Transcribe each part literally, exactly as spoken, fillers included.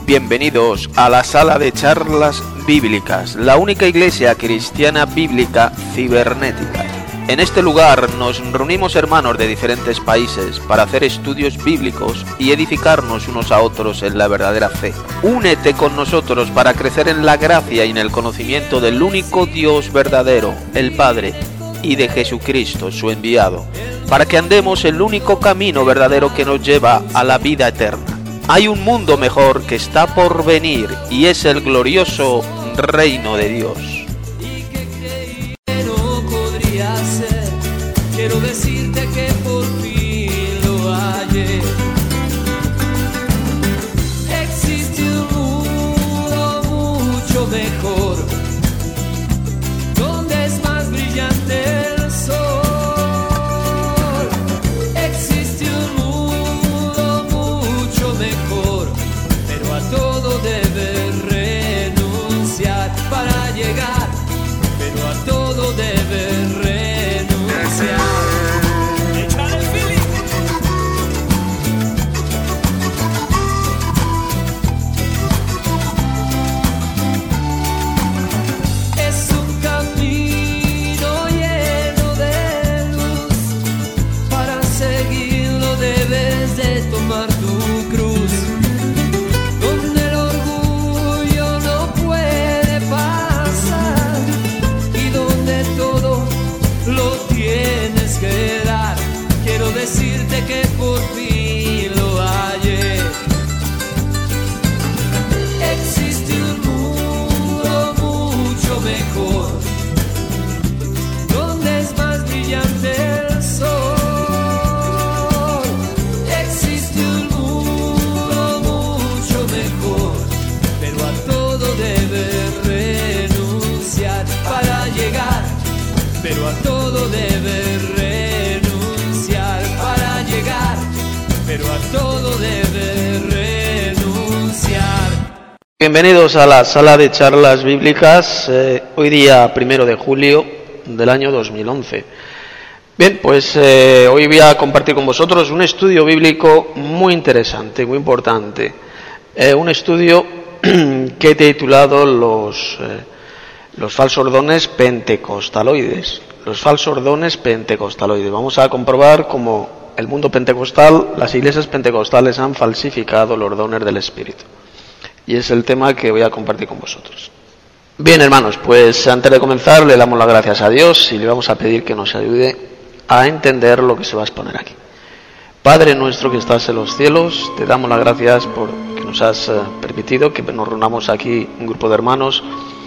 Bienvenidos a la sala de charlas bíblicas, la única iglesia cristiana bíblica cibernética. En este lugar nos reunimos hermanos de diferentes países para hacer estudios bíblicos y edificarnos unos a otros en la verdadera fe. Únete con nosotros para crecer en la gracia y en el conocimiento del único Dios verdadero, el Padre, y de Jesucristo, su enviado, para que andemos el único camino verdadero que nos lleva a la vida eterna. Hay un mundo mejor que está por venir y es el glorioso reino de Dios. Quiero decirte que por fin lo hallé. Existe un mundo mucho mejor, donde es más brillante el sol. Existe un mundo mucho mejor, pero a todo debes renunciar para llegar, pero a todo debes renunciar. Decirte que por fin lo hallé. Existe un mundo mucho mejor, donde es más brillante el sol. Existe un mundo mucho mejor, pero a todo debes renunciar para llegar, pero a todo debes renunciar. Pero a todo debe renunciar. Bienvenidos a la sala de charlas bíblicas, eh, hoy día primero de julio del año dos mil once. Bien, pues eh, hoy voy a compartir con vosotros un estudio bíblico muy interesante, muy importante. Eh, un estudio que he titulado los, eh, los falsos dones pentecostaloides. Los falsos dones pentecostaloides. Vamos a comprobar cómo el mundo pentecostal, las iglesias pentecostales han falsificado los dones del Espíritu. Y es el tema que voy a compartir con vosotros. Bien, hermanos, pues antes de comenzar le damos las gracias a Dios y le vamos a pedir que nos ayude a entender lo que se va a exponer aquí. Padre nuestro que estás en los cielos, te damos las gracias por que nos has permitido que nos reunamos aquí un grupo de hermanos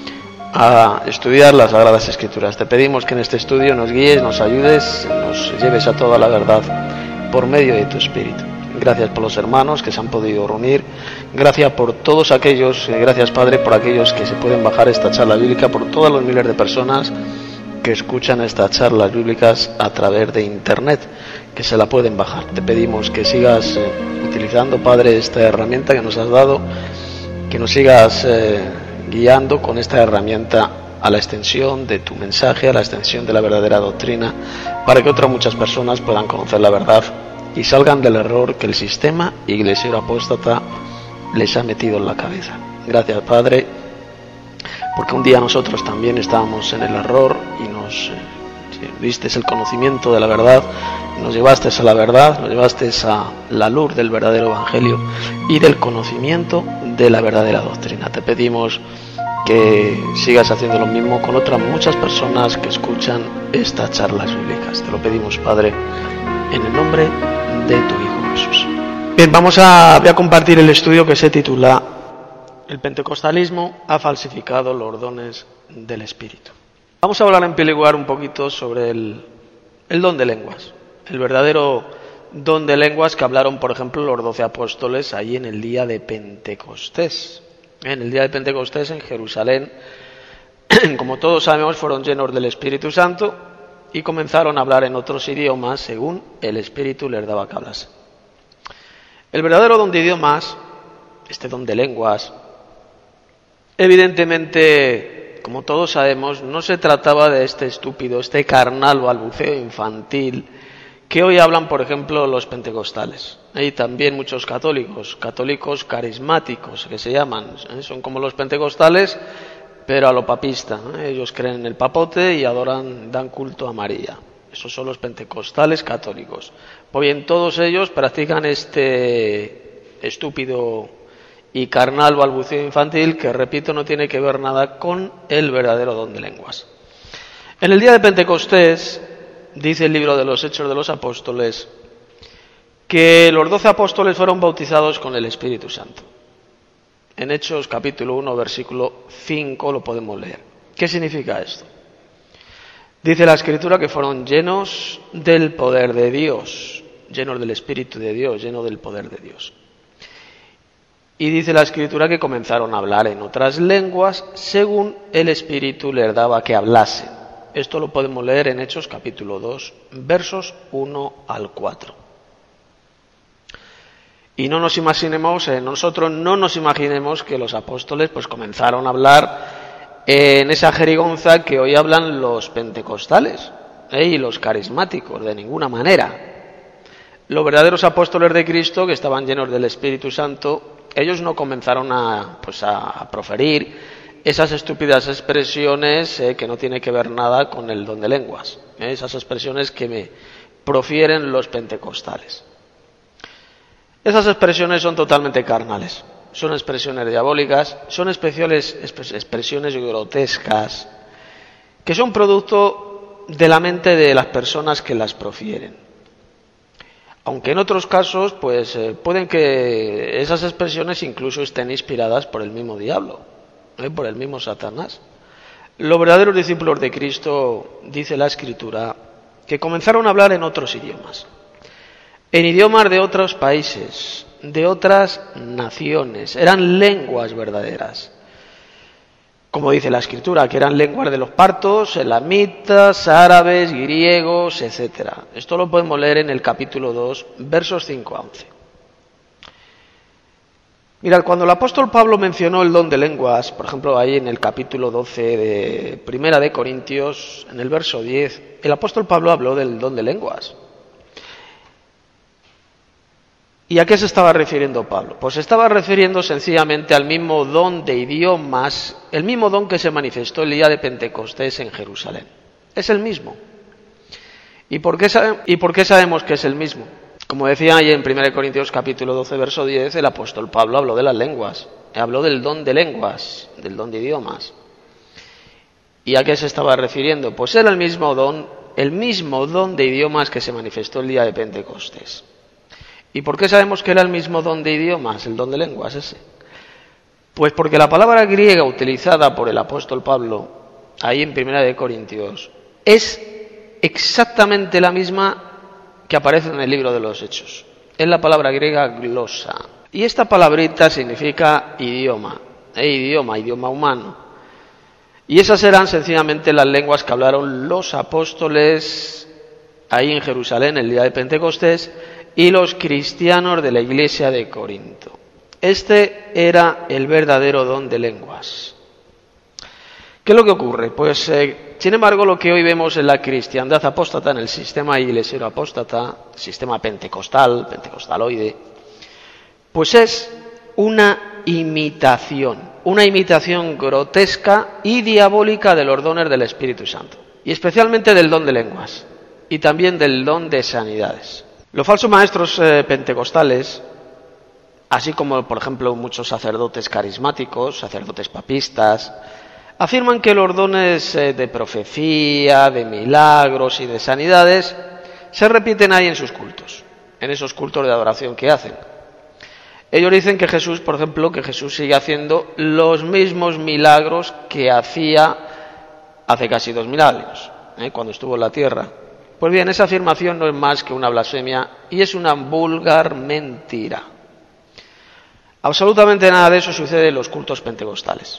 a estudiar las Sagradas Escrituras. Te pedimos que en este estudio nos guíes, nos ayudes, nos lleves a toda la verdad por medio de tu Espíritu. Gracias por los hermanos que se han podido reunir, gracias por todos aquellos, gracias Padre por aquellos que se pueden bajar esta charla bíblica, por todos los miles de personas que escuchan estas charlas bíblicas a través de internet, que se la pueden bajar. Te pedimos que sigas eh, utilizando, Padre, esta herramienta que nos has dado, que nos sigas eh, guiando con esta herramienta a la extensión de tu mensaje, a la extensión de la verdadera doctrina, para que otras muchas personas puedan conocer la verdad y salgan del error que el sistema iglesiero apóstata les ha metido en la cabeza. Gracias, Padre, porque un día nosotros también estábamos en el error y nos eh, diste el conocimiento de la verdad, nos llevaste a la verdad, nos llevaste a la luz del verdadero evangelio y del conocimiento de la verdadera doctrina. Te pedimos que sigas haciendo lo mismo con otras muchas personas que escuchan estas charlas bíblicas. Te lo pedimos, Padre, en el nombre de tu Hijo Jesús. Bien, vamos a, voy a compartir el estudio que se titula El pentecostalismo ha falsificado los dones del Espíritu. Vamos a hablar en primer lugar un poquito sobre el, el don de lenguas, el verdadero don de lenguas que hablaron, por ejemplo, los doce apóstoles allí en el día de Pentecostés. En el día de Pentecostés en Jerusalén, como todos sabemos, fueron llenos del Espíritu Santo y comenzaron a hablar en otros idiomas según el Espíritu les daba que hablase. El verdadero don de idiomas, este don de lenguas, evidentemente, como todos sabemos, no se trataba de este estúpido, este carnal balbuceo infantil que hoy hablan, por ejemplo, los pentecostales. Y también muchos católicos, católicos carismáticos, que se llaman, ¿eh? Son como los pentecostales, pero a lo papista, ¿eh? Ellos creen en el papote y adoran, dan culto a María. Esos son los pentecostales católicos. Pues bien, todos ellos practican este estúpido y carnal balbuceo infantil que, repito, no tiene que ver nada con el verdadero don de lenguas. En el día de Pentecostés, dice el libro de los Hechos de los Apóstoles, que los doce apóstoles fueron bautizados con el Espíritu Santo. En Hechos capítulo uno, versículo cinco lo podemos leer. ¿Qué significa esto? Dice la Escritura que fueron llenos del poder de Dios, llenos del Espíritu de Dios, llenos del poder de Dios. Y dice la Escritura que comenzaron a hablar en otras lenguas según el Espíritu les daba que hablasen. Esto lo podemos leer en Hechos capítulo dos, versos uno al cuatro. Y no nos imaginemos, eh, nosotros no nos imaginemos que los apóstoles pues comenzaron a hablar eh, en esa jerigonza que hoy hablan los pentecostales eh, y los carismáticos, de ninguna manera. Los verdaderos apóstoles de Cristo, que estaban llenos del Espíritu Santo, ellos no comenzaron a, pues a, a proferir esas estúpidas expresiones eh, que no tienen que ver nada con el don de lenguas, eh, esas expresiones que me profieren los pentecostales. Esas expresiones son totalmente carnales, son expresiones diabólicas, son especiales, expresiones grotescas, que son producto de la mente de las personas que las profieren. Aunque en otros casos, pues eh, pueden que esas expresiones incluso estén inspiradas por el mismo diablo, ¿eh? por el mismo Satanás. Los verdaderos discípulos de Cristo, dice la Escritura, que comenzaron a hablar en otros idiomas, en idiomas de otros países, de otras naciones, eran lenguas verdaderas. Como dice la Escritura, que eran lenguas de los partos, elamitas, árabes, griegos, etcétera. Esto lo podemos leer en el capítulo dos, versos cinco a once. Mirad, cuando el apóstol Pablo mencionó el don de lenguas, por ejemplo, ahí en el capítulo doce de Primera de Corintios, en el verso diez, el apóstol Pablo habló del don de lenguas. ¿Y a qué se estaba refiriendo Pablo? Pues se estaba refiriendo sencillamente al mismo don de idiomas, el mismo don que se manifestó el día de Pentecostés en Jerusalén. Es el mismo. ¿Y por qué, sabe, ¿y por qué sabemos que es el mismo? Como decía ahí en Primera de Corintios capítulo doce, verso diez, el apóstol Pablo habló de las lenguas, habló del don de lenguas, del don de idiomas. ¿Y a qué se estaba refiriendo? Pues era el mismo don, el mismo don de idiomas que se manifestó el día de Pentecostés. ¿Y por qué sabemos que era el mismo don de idiomas, el don de lenguas ese? Pues porque la palabra griega utilizada por el apóstol Pablo, ahí en Primera de Corintios, es exactamente la misma que aparece en el libro de los Hechos. Es la palabra griega glosa. Y esta palabrita significa idioma, e idioma, idioma humano. Y esas eran sencillamente las lenguas que hablaron los apóstoles ahí en Jerusalén el día de Pentecostés, y los cristianos de la iglesia de Corinto. Este era el verdadero don de lenguas. ¿Qué es lo que ocurre? Pues, eh, sin embargo, lo que hoy vemos en la cristiandad apóstata, en el sistema iglesiero apóstata, sistema pentecostal, pentecostaloide, pues es una imitación, una imitación grotesca y diabólica de los dones del Espíritu Santo, y especialmente del don de lenguas, y también del don de sanidades. Los falsos maestros eh, pentecostales, así como por ejemplo muchos sacerdotes carismáticos, sacerdotes papistas, afirman que los dones eh, de profecía, de milagros y de sanidades se repiten ahí en sus cultos, en esos cultos de adoración que hacen. Ellos dicen que Jesús, por ejemplo, que Jesús sigue haciendo los mismos milagros que hacía hace casi dos mil años, ¿eh? cuando estuvo en la tierra. Pues bien, esa afirmación no es más que una blasfemia y es una vulgar mentira. Absolutamente nada de eso sucede en los cultos pentecostales.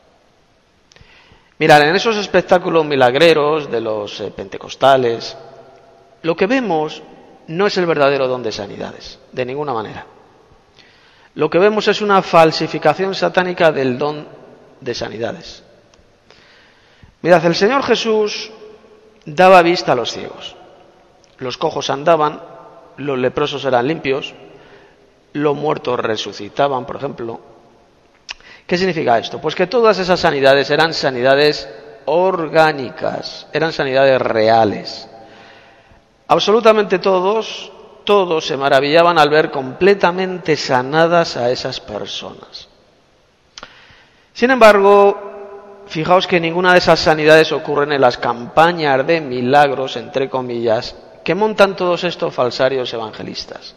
Mirad, en esos espectáculos milagreros de los eh, pentecostales, lo que vemos no es el verdadero don de sanidades, de ninguna manera. Lo que vemos es una falsificación satánica del don de sanidades. Mirad, el Señor Jesús daba vista a los ciegos, los cojos andaban, los leprosos eran limpios, los muertos resucitaban, por ejemplo. ¿Qué significa esto? Pues que todas esas sanidades eran sanidades orgánicas, eran sanidades reales. Absolutamente todos, todos se maravillaban al ver completamente sanadas a esas personas. Sin embargo, fijaos que ninguna de esas sanidades ocurren en las campañas de milagros, entre comillas, que montan todos estos falsarios evangelistas.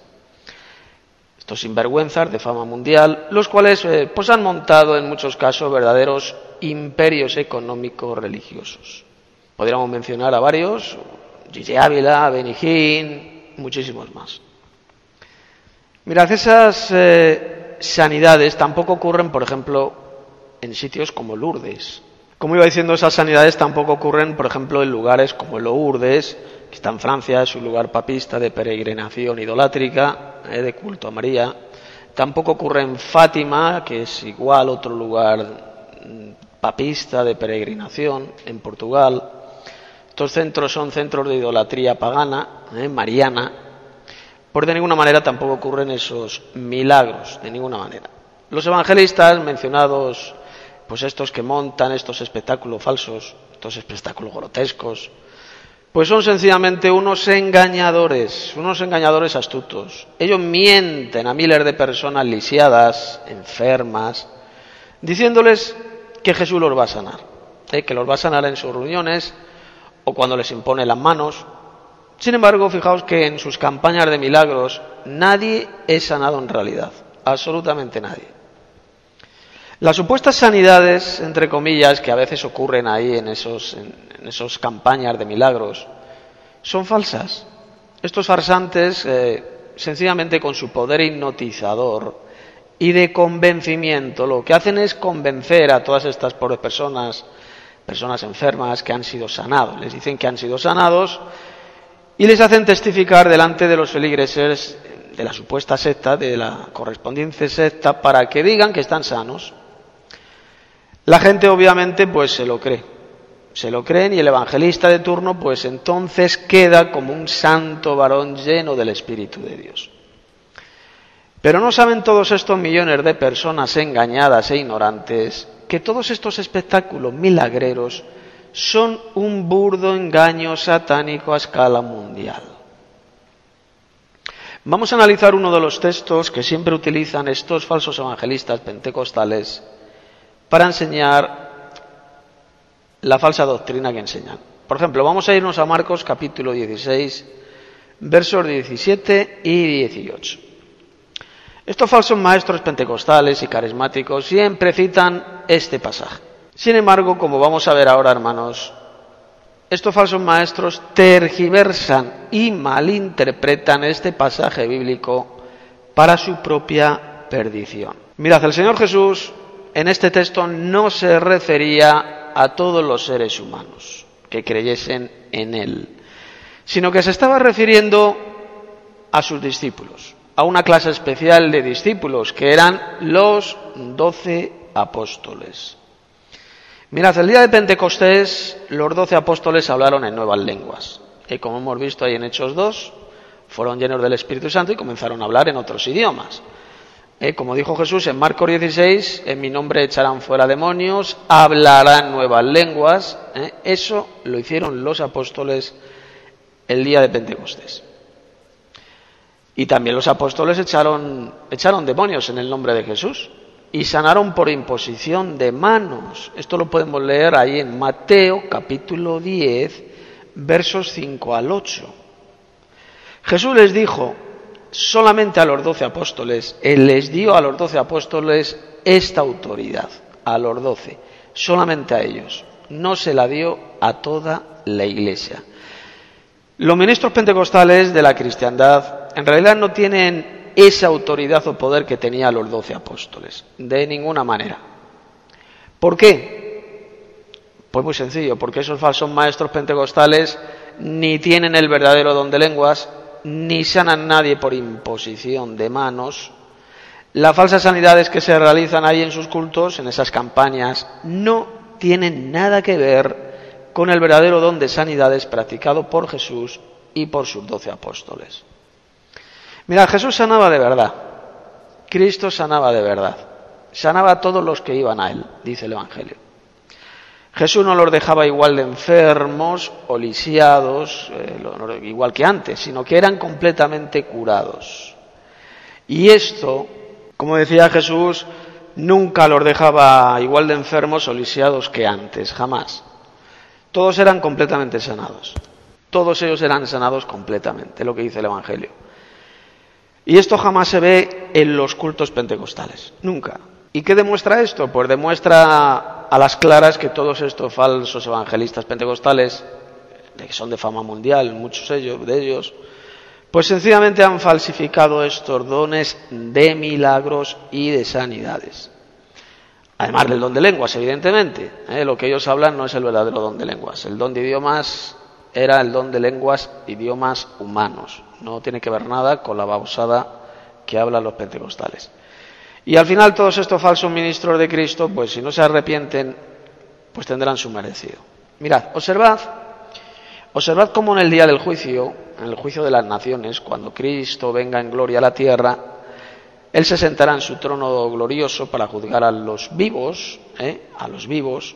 Estos sinvergüenzas de fama mundial, los cuales eh, pues han montado en muchos casos verdaderos imperios económicos religiosos. Podríamos mencionar a varios, Gigi Ávila, Benny Hinn, muchísimos más. Mirad, esas eh, sanidades tampoco ocurren, por ejemplo, en sitios como Lourdes. Como iba diciendo, esas sanidades tampoco ocurren, por ejemplo, en lugares como Lourdes, que está en Francia, es un lugar papista de peregrinación idolátrica, eh, de culto a María. Tampoco ocurre en Fátima, que es igual otro lugar papista de peregrinación, en Portugal. Estos centros son centros de idolatría pagana, eh, mariana. Por de ninguna manera tampoco ocurren esos milagros, de ninguna manera. Los evangelistas mencionados, pues estos que montan estos espectáculos falsos, estos espectáculos grotescos, pues son sencillamente unos engañadores, unos engañadores astutos. Ellos mienten a miles de personas lisiadas, enfermas, diciéndoles que Jesús los va a sanar, ¿eh? que los va a sanar en sus reuniones o cuando les impone las manos. Sin embargo, fijaos que en sus campañas de milagros nadie es sanado en realidad, absolutamente nadie. Las supuestas sanidades, entre comillas, que a veces ocurren ahí en esos, en, en esos campañas de milagros, son falsas. Estos farsantes, eh, sencillamente con su poder hipnotizador y de convencimiento, lo que hacen es convencer a todas estas pobres personas, personas enfermas que han sido sanados. Les dicen que han sido sanados y les hacen testificar delante de los feligreses de la supuesta secta, de la correspondiente secta, para que digan que están sanos. La gente obviamente pues se lo cree, se lo creen y el evangelista de turno pues entonces queda como un santo varón lleno del Espíritu de Dios. Pero no saben todos estos millones de personas engañadas e ignorantes que todos estos espectáculos milagreros son un burdo engaño satánico a escala mundial. Vamos a analizar uno de los textos que siempre utilizan estos falsos evangelistas pentecostales para enseñar la falsa doctrina que enseñan. Por ejemplo, vamos a irnos a Marcos capítulo dieciséis, versos diecisiete y dieciocho. Estos falsos maestros pentecostales y carismáticos siempre citan este pasaje. Sin embargo, como vamos a ver ahora, hermanos, estos falsos maestros tergiversan y malinterpretan este pasaje bíblico para su propia perdición. Mirad, el Señor Jesús en este texto no se refería a todos los seres humanos que creyesen en Él, sino que se estaba refiriendo a sus discípulos, a una clase especial de discípulos que eran los doce apóstoles. Mirad, el día de Pentecostés los doce apóstoles hablaron en nuevas lenguas, y como hemos visto ahí en Hechos dos, fueron llenos del Espíritu Santo y comenzaron a hablar en otros idiomas. Eh, como dijo Jesús en Marcos dieciséis, en mi nombre echarán fuera demonios, hablarán nuevas lenguas. Eh, eso lo hicieron los apóstoles el día de Pentecostés. Y también los apóstoles echaron, echaron demonios en el nombre de Jesús y sanaron por imposición de manos. Esto lo podemos leer ahí en Mateo capítulo diez, versos cinco al ocho. Jesús les dijo solamente a los doce apóstoles, Él les dio a los doce apóstoles esta autoridad, a los doce, solamente a ellos, no se la dio a toda la Iglesia. Los ministros pentecostales de la cristiandad en realidad no tienen esa autoridad o poder que tenían los doce apóstoles, de ninguna manera. ¿Por qué? Pues muy sencillo, porque esos falsos maestros pentecostales ni tienen el verdadero don de lenguas, ni sanan a nadie por imposición de manos. Las falsas sanidades que se realizan ahí en sus cultos, en esas campañas, no tienen nada que ver con el verdadero don de sanidades practicado por Jesús y por sus doce apóstoles. Mira, Jesús sanaba de verdad. Cristo sanaba de verdad. Sanaba a todos los que iban a él, dice el Evangelio. Jesús no los dejaba igual de enfermos o lisiados, eh, igual que antes, sino que eran completamente curados. Y esto, como decía Jesús, nunca los dejaba igual de enfermos o lisiados que antes, jamás. Todos eran completamente sanados. Todos ellos eran sanados completamente, lo que dice el Evangelio. Y esto jamás se ve en los cultos pentecostales, nunca. ¿Y qué demuestra esto? Pues demuestra a las claras que todos estos falsos evangelistas pentecostales, que son de fama mundial, muchos de ellos, de ellos, pues sencillamente han falsificado estos dones de milagros y de sanidades. Además del don de lenguas, evidentemente. ¿eh? Lo que ellos hablan no es el verdadero don de lenguas. El don de idiomas era el don de lenguas, idiomas humanos. No tiene que ver nada con la babosada que hablan los pentecostales. Y al final todos estos falsos ministros de Cristo, pues si no se arrepienten, pues tendrán su merecido. Mirad, observad, observad cómo en el día del juicio, en el juicio de las naciones, cuando Cristo venga en gloria a la tierra, Él se sentará en su trono glorioso para juzgar a los vivos, ¿eh? a los vivos,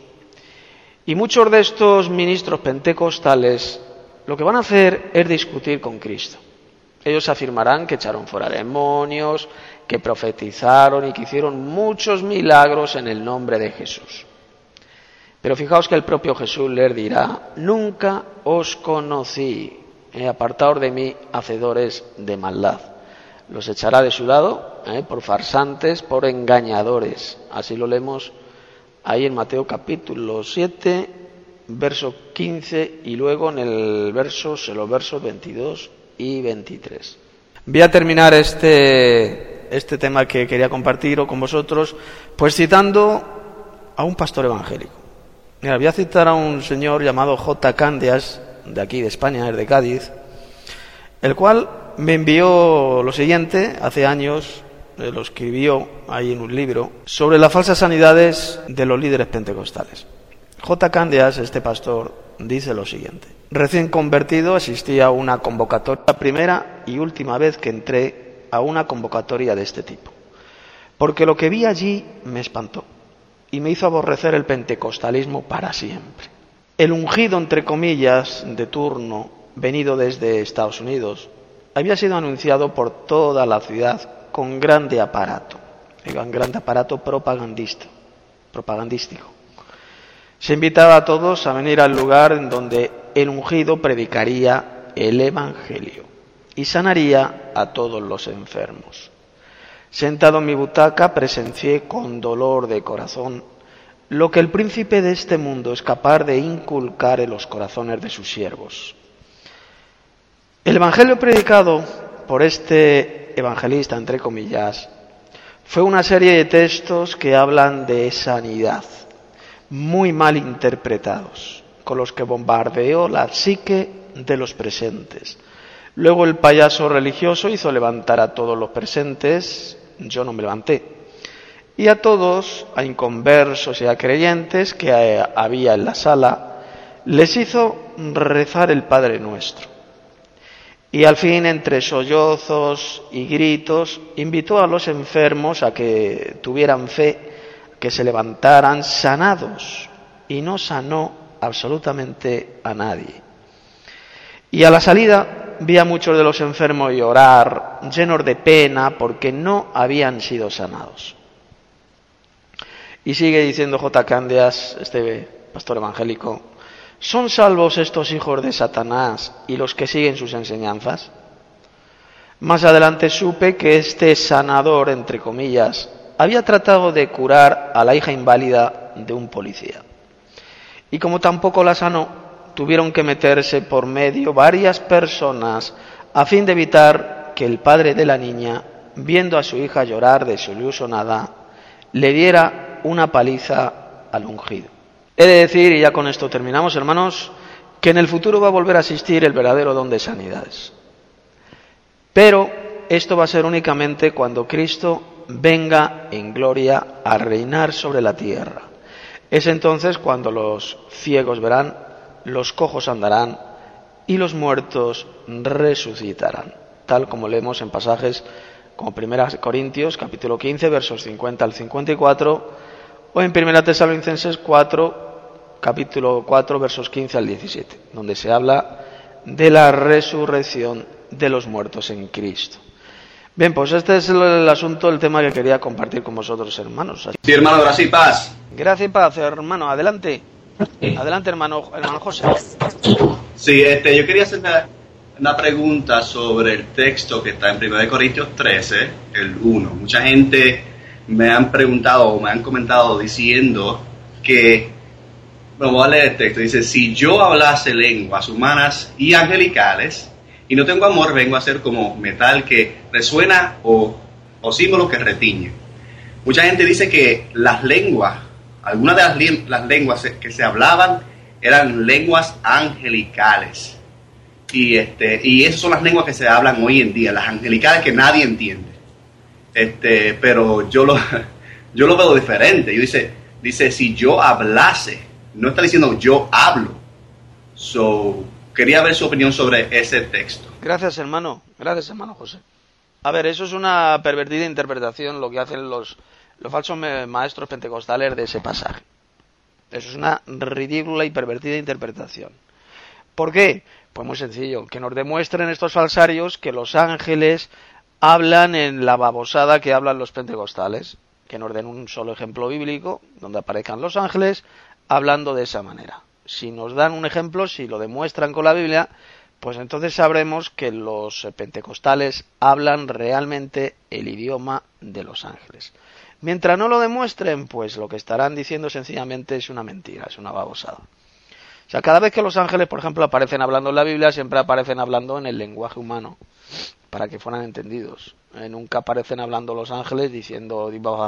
y muchos de estos ministros pentecostales lo que van a hacer es discutir con Cristo. Ellos afirmarán que echaron fuera demonios, que profetizaron y que hicieron muchos milagros en el nombre de Jesús. Pero fijaos que el propio Jesús les dirá: nunca os conocí, eh, apartaos de mí, hacedores de maldad. Los echará de su lado eh, por farsantes, por engañadores. Así lo leemos ahí en Mateo capítulo siete, verso quince, y luego en el verso, en los versos veintidós y veintitrés. Voy a terminar este, este tema que quería compartir con vosotros, pues citando a un pastor evangélico. Mira, voy a citar a un señor llamado J. Candias, de aquí de España, es de Cádiz, el cual me envió lo siguiente hace años, eh, lo escribió ahí en un libro, sobre las falsas sanidades de los líderes pentecostales. J. Candias, este pastor, dice lo siguiente: recién convertido asistí a una convocatoria, la primera y última vez que entré a una convocatoria de este tipo, porque lo que vi allí me espantó y me hizo aborrecer el pentecostalismo para siempre. El ungido, entre comillas, de turno, venido desde Estados Unidos, había sido anunciado por toda la ciudad con grande aparato, un grande aparato propagandista, propagandístico. Se invitaba a todos a venir al lugar en donde el ungido predicaría el Evangelio y sanaría a todos los enfermos. Sentado en mi butaca presencié con dolor de corazón lo que el príncipe de este mundo es capaz de inculcar en los corazones de sus siervos. El Evangelio predicado por este evangelista, entre comillas, fue una serie de textos que hablan de sanidad, muy mal interpretados, con los que bombardeó la psique de los presentes. Luego el payaso religioso hizo levantar a todos los presentes, yo no me levanté, y a todos, a inconversos y a creyentes que había en la sala, les hizo rezar el Padre Nuestro. Y al fin, entre sollozos y gritos, invitó a los enfermos a que tuvieran fe, que se levantaran sanados, y no sanó absolutamente a nadie. Y a la salida vi a muchos de los enfermos llorar, llenos de pena, porque no habían sido sanados. Y sigue diciendo J. Candias, este pastor evangélico: ¿son salvos estos hijos de Satanás y los que siguen sus enseñanzas? Más adelante supe que este sanador, entre comillas, había tratado de curar a la hija inválida de un policía. Y como tampoco la sanó, tuvieron que meterse por medio varias personas a fin de evitar que el padre de la niña, viendo a su hija llorar desilusionada, le diera una paliza al ungido. He de decir, y ya con esto terminamos, hermanos, que en el futuro va a volver a existir el verdadero don de sanidades. Pero esto va a ser únicamente cuando Cristo venga en gloria a reinar sobre la tierra. Es entonces cuando los ciegos verán, los cojos andarán, y los muertos resucitarán, tal como leemos en pasajes como primera Corintios capítulo quince versos cincuenta al cincuenta y cuatro o en primera Tesalonicenses cuatro capítulo cuatro versos quince al diecisiete, donde se habla de la resurrección de los muertos en Cristo. Bien, pues este es el, el asunto, el tema que quería compartir con vosotros, hermanos. Sí, hermano, gracias y paz. Gracias y paz, hermano. Adelante. Adelante, hermano, hermano José. Sí, este, yo quería hacer una, una pregunta sobre el texto que está en primera Corintios trece, el uno. Mucha gente me han preguntado o me han comentado diciendo que, bueno, voy a leer el texto, dice, si yo hablase lenguas humanas y angelicales y no tengo amor, vengo a ser como metal que resuena o, o símbolo que retiñe. Mucha gente dice que las lenguas, algunas de las, las lenguas que se hablaban eran lenguas angelicales. Y, este, y esas son las lenguas que se hablan hoy en día, las angelicales que nadie entiende. Este, pero yo lo, yo lo veo diferente. Yo dice, dice, si yo hablase, no está diciendo yo hablo. So, quería ver su opinión sobre ese texto. Gracias, hermano. Gracias, hermano José. A ver, eso es una pervertida interpretación, lo que hacen los, los falsos maestros pentecostales de ese pasaje. Eso es una ridícula y pervertida interpretación. ¿Por qué? Pues muy sencillo, que nos demuestren estos falsarios que los ángeles hablan en la babosada que hablan los pentecostales, que nos den un solo ejemplo bíblico donde aparezcan los ángeles hablando de esa manera. Si nos dan un ejemplo, si lo demuestran con la Biblia, pues entonces sabremos que los pentecostales hablan realmente el idioma de los ángeles. Mientras no lo demuestren, pues lo que estarán diciendo sencillamente es una mentira, es una babosada. O sea, cada vez que los ángeles, por ejemplo, aparecen hablando en la Biblia, siempre aparecen hablando en el lenguaje humano, para que fueran entendidos. Eh, nunca aparecen hablando los ángeles diciendo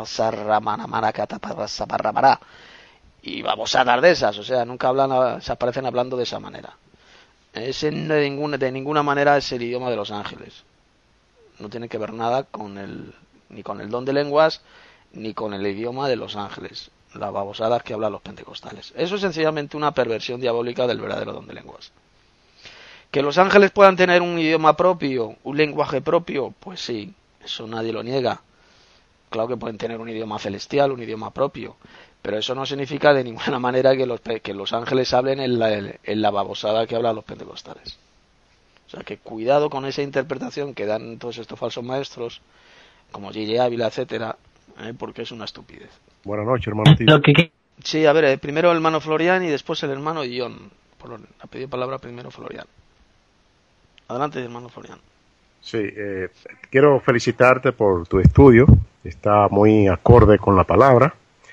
y babosadas de esas, o sea, nunca hablan, se aparecen hablando de esa manera. Ese de ninguna, de ninguna manera es el idioma de los ángeles. No tiene que ver nada con el, ni con el don de lenguas, ni con el idioma de los ángeles, las babosadas que hablan los pentecostales. Eso es sencillamente una perversión diabólica del verdadero don de lenguas. ¿Que los ángeles puedan tener un idioma propio, un lenguaje propio? Pues sí, eso nadie lo niega. Claro que pueden tener un idioma celestial, un idioma propio, pero eso no significa de ninguna manera que los, que los ángeles hablen en la, en la babosada que hablan los pentecostales. O sea que cuidado con esa interpretación que dan todos estos falsos maestros, como Gigi Ávila, etcétera, ¿eh? Porque es una estupidez. Buenas noches, hermano Tito. Sí, a ver, eh, primero el hermano Florian y después el hermano John. Por, ha pedido palabra primero Florian. Adelante, hermano Florian. Sí, eh, quiero felicitarte por tu estudio. Está muy acorde con la palabra.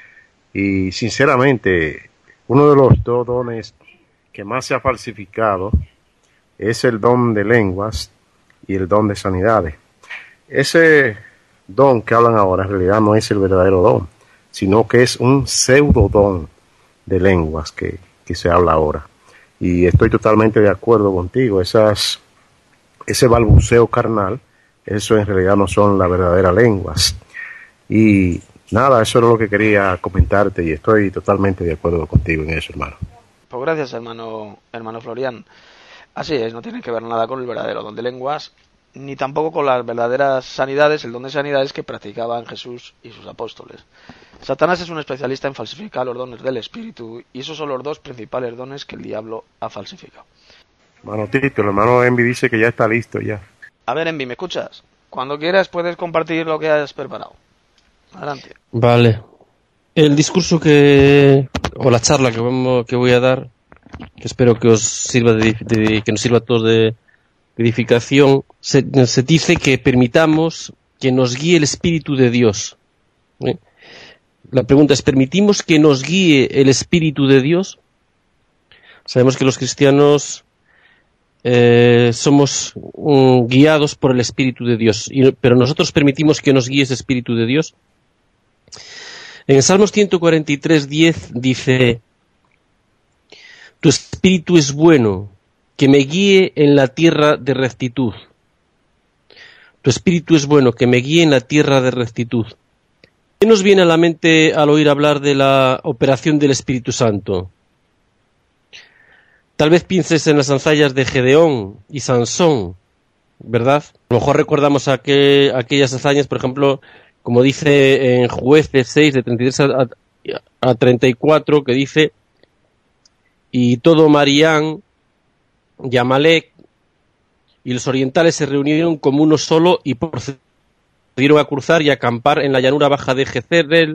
Y sinceramente, uno de los dos dones que más se ha falsificado es el don de lenguas y el don de sanidades. Ese don que hablan ahora en realidad no es el verdadero don, sino que es un pseudo don de lenguas que, que se habla ahora. Y estoy totalmente de acuerdo contigo. Esas, ese balbuceo carnal, eso en realidad no son las verdaderas lenguas. Y nada, eso era lo que quería comentarte y estoy totalmente de acuerdo contigo en eso, hermano. Pues gracias, hermano, hermano Florian. Así es, no tiene que ver nada con el verdadero don de lenguas, ni tampoco con las verdaderas sanidades, el don de sanidades que practicaban Jesús y sus apóstoles. Satanás es un especialista en falsificar los dones del Espíritu, y esos son los dos principales dones que el diablo ha falsificado. Hermano Tito, el hermano Envy dice que ya está listo ya. A ver, Envy, ¿me escuchas? Cuando quieras puedes compartir lo que has preparado. Adelante. Vale. El discurso que, o la charla que, vamos, que voy a dar, que espero que os sirva de, de que nos sirva a todos de edificación, se, se dice que permitamos que nos guíe el Espíritu de Dios. ¿Eh? La pregunta es, ¿permitimos que nos guíe el Espíritu de Dios? Sabemos que los cristianos eh, somos um, guiados por el Espíritu de Dios, y, pero nosotros permitimos que nos guíe ese Espíritu de Dios. En Salmos ciento cuarenta y tres, diez dice: tu Espíritu es bueno, que me guíe en la tierra de rectitud. Tu Espíritu es bueno, que me guíe en la tierra de rectitud. ¿Qué nos viene a la mente al oír hablar de la operación del Espíritu Santo? tal vez pienses en las hazañas de Gedeón y Sansón, ¿verdad? A lo mejor recordamos aquel, aquellas hazañas, por ejemplo, como dice en Jueces seis, de treinta y tres a, a treinta y cuatro, que dice: y todo Marián y Amalek y los orientales se reunieron como uno solo y procedieron a cruzar y a acampar en la llanura baja de Jezreel.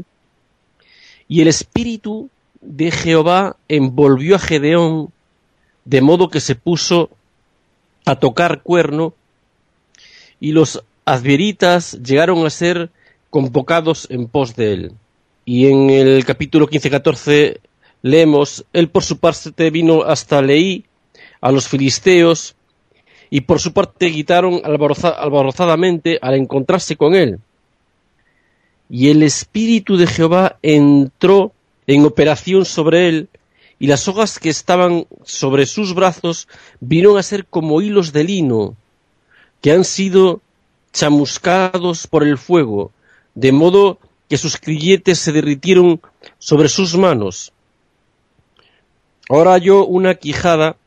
Y el espíritu de Jehová envolvió a Gedeón, de modo que se puso a tocar cuerno, y los azberitas llegaron a ser convocados en pos de él. Y en el capítulo quince catorce leemos: él por su parte vino hasta Leí, a los filisteos, y por su parte gritaron alboroza, alborozadamente al encontrarse con él. Y el espíritu de Jehová entró en operación sobre él, y las hojas que estaban sobre sus brazos vinieron a ser como hilos de lino, que han sido chamuscados por el fuego, de modo que sus grilletes se derritieron sobre sus manos. Ahora halló una quijada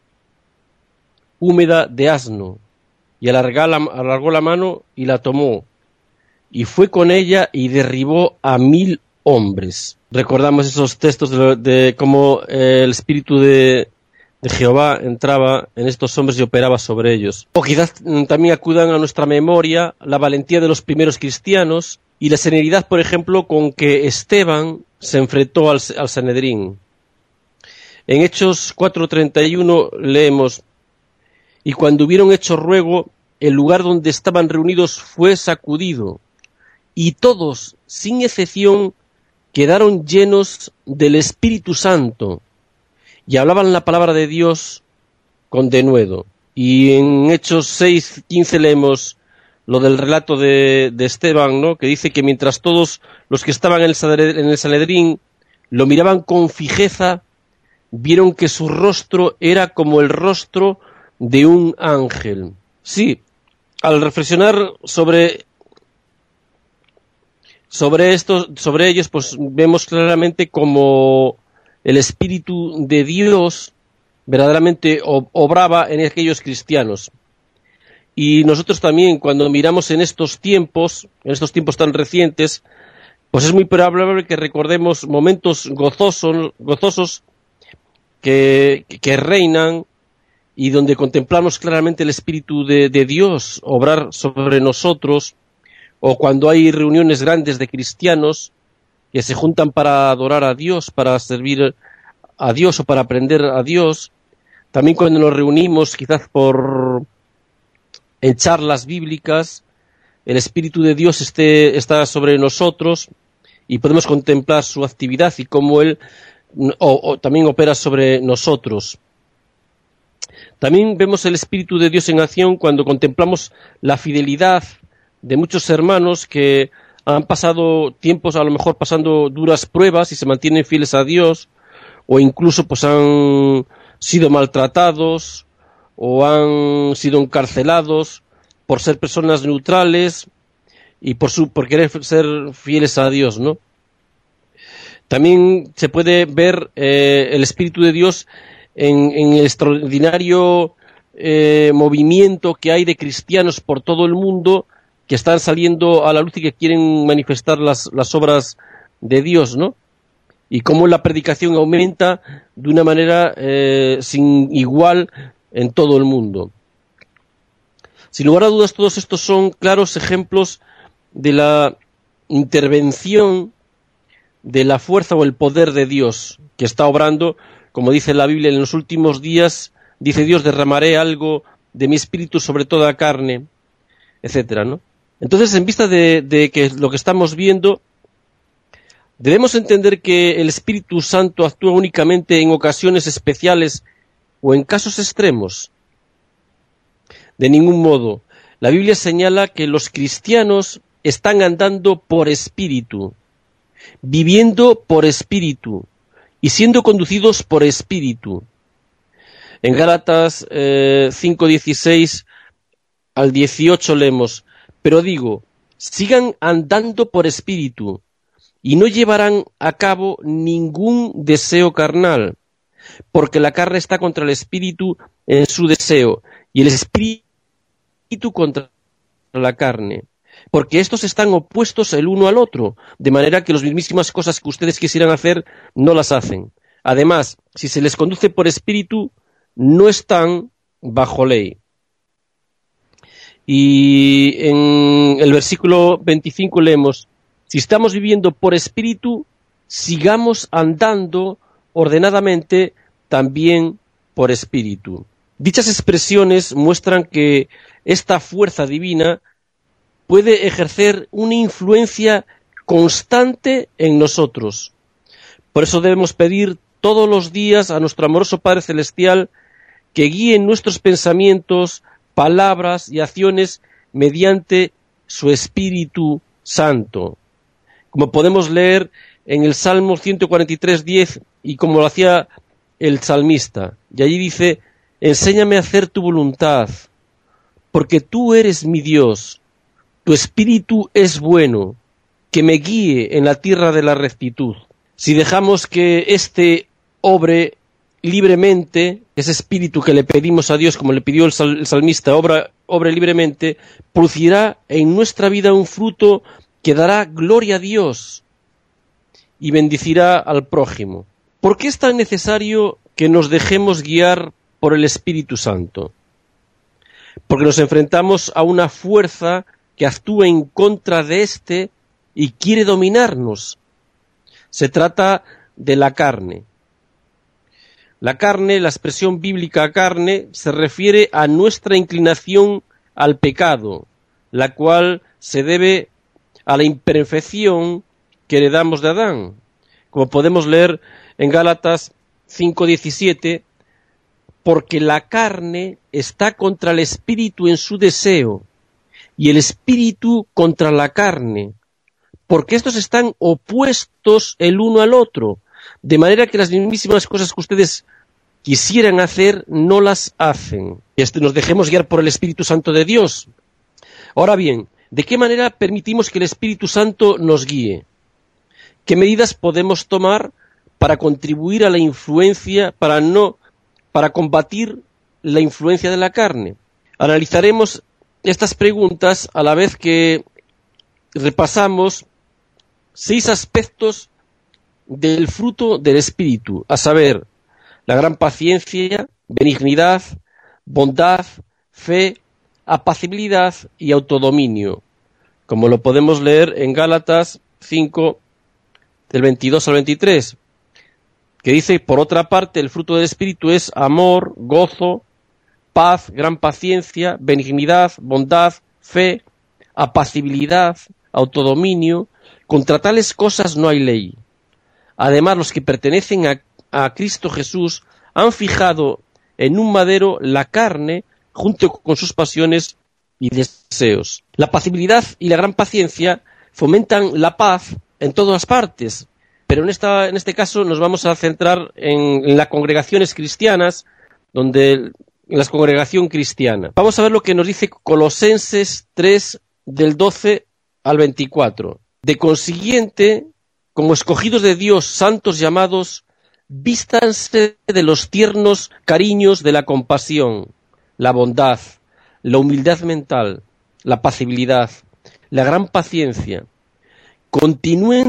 húmeda de asno, y alargó la, alargó la mano y la tomó, y fue con ella y derribó a mil hombres. Recordamos esos textos de, de cómo eh, el espíritu de, de Jehová entraba en estos hombres y operaba sobre ellos. O quizás mm, también acudan a nuestra memoria la valentía de los primeros cristianos y la serenidad, por ejemplo, con que Esteban se enfrentó al, al Sanedrín. En Hechos cuatro treinta y uno leemos: y cuando hubieron hecho ruego, el lugar donde estaban reunidos fue sacudido, y todos, sin excepción, quedaron llenos del Espíritu Santo, y hablaban la palabra de Dios con denuedo. Y en Hechos seis quince leemos lo del relato de, de Esteban, ¿no?, que dice que mientras todos los que estaban en el, en el Sanedrín lo miraban con fijeza, vieron que su rostro era como el rostro de un ángel. Sí, al reflexionar sobre sobre estos, sobre ellos, pues vemos claramente como el Espíritu de Dios verdaderamente obraba en aquellos cristianos. Y nosotros también, cuando miramos en estos tiempos, en estos tiempos tan recientes, pues es muy probable que recordemos momentos gozosos, gozosos que, que reinan, y donde contemplamos claramente el Espíritu de, de Dios obrar sobre nosotros, o cuando hay reuniones grandes de cristianos que se juntan para adorar a Dios, para servir a Dios o para aprender a Dios. También cuando nos reunimos quizás por en charlas bíblicas, el Espíritu de Dios esté, está sobre nosotros y podemos contemplar su actividad y cómo Él o, o también opera sobre nosotros. También vemos el Espíritu de Dios en acción cuando contemplamos la fidelidad de muchos hermanos que han pasado tiempos, a lo mejor pasando duras pruebas y se mantienen fieles a Dios, o incluso pues han sido maltratados o han sido encarcelados por ser personas neutrales y por su por querer ser fieles a Dios, ¿no? También se puede ver eh, el Espíritu de Dios en, en el extraordinario eh, movimiento que hay de cristianos por todo el mundo que están saliendo a la luz y que quieren manifestar las, las obras de Dios, ¿no? Y cómo la predicación aumenta de una manera eh, sin igual en todo el mundo. Sin lugar a dudas, todos estos son claros ejemplos de la intervención de la fuerza o el poder de Dios que está obrando, como dice la Biblia, en los últimos días, dice Dios, derramaré algo de mi espíritu sobre toda carne, etcétera, ¿no? Entonces, en vista de, de que lo que estamos viendo, debemos entender que el Espíritu Santo actúa únicamente en ocasiones especiales o en casos extremos. De ningún modo. La Biblia señala que los cristianos están andando por espíritu, viviendo por espíritu y siendo conducidos por espíritu. En Gálatas eh, cinco dieciséis al dieciocho leemos: pero digo, sigan andando por espíritu y no llevarán a cabo ningún deseo carnal, porque la carne está contra el espíritu en su deseo, y el espíritu contra la carne, porque estos están opuestos el uno al otro, de manera que las mismísimas cosas que ustedes quisieran hacer no las hacen. Además, si se les conduce por espíritu, no están bajo ley. Y en el versículo veinticinco leemos: si estamos viviendo por espíritu, sigamos andando ordenadamente también por espíritu. Dichas expresiones muestran que esta fuerza divina puede ejercer una influencia constante en nosotros. Por eso debemos pedir todos los días a nuestro amoroso Padre Celestial que guíe nuestros pensamientos, palabras y acciones mediante su Espíritu Santo. Como podemos leer en el Salmo ciento cuarenta y tres, diez, y como lo hacía el salmista, y allí dice: enséñame a hacer tu voluntad, porque tú eres mi Dios, tu Espíritu es bueno, que me guíe en la tierra de la rectitud. Si dejamos que éste obre libremente, ese espíritu que le pedimos a Dios, como le pidió el, sal, el salmista, obra, obre libremente, producirá en nuestra vida un fruto que dará gloria a Dios y bendecirá al prójimo. ¿Por qué es tan necesario que nos dejemos guiar por el Espíritu Santo? Porque nos enfrentamos a una fuerza que actúa en contra de éste y quiere dominarnos. Se trata de la carne. La carne, la expresión bíblica carne, se refiere a nuestra inclinación al pecado, la cual se debe a la imperfección que heredamos de Adán. Como podemos leer en Gálatas cinco diecisiete, porque la carne está contra el espíritu en su deseo, y el espíritu contra la carne, porque estos están opuestos el uno al otro, de manera que las mismísimas cosas que ustedes quisieran hacer no las hacen. Y este, nos dejemos guiar por el Espíritu Santo de Dios. Ahora bien, ¿de qué manera permitimos que el Espíritu Santo nos guíe? ¿Qué medidas podemos tomar para contribuir a la influencia, para no, para combatir la influencia de la carne? Analizaremos estas preguntas a la vez que repasamos seis aspectos del fruto del Espíritu, a saber, la gran paciencia, benignidad, bondad, fe, apacibilidad y autodominio, como lo podemos leer en Gálatas cinco, del veintidós al veintitrés, que dice: por otra parte, el fruto del Espíritu es amor, gozo, paz, gran paciencia, benignidad, bondad, fe, apacibilidad, autodominio. Contra tales cosas no hay ley. Además, los que pertenecen a, a Cristo Jesús han fijado en un madero la carne junto con sus pasiones y deseos. La apacibilidad y la gran paciencia fomentan la paz en todas partes, pero en, esta, en este caso nos vamos a centrar en, en las congregaciones cristianas, donde en la congregación cristiana. Vamos a ver lo que nos dice Colosenses tres, del doce al veinticuatro. De consiguiente, como escogidos de Dios, santos llamados, vístanse de los tiernos cariños de la compasión, la bondad, la humildad mental, la apacibilidad, la gran paciencia. Continúen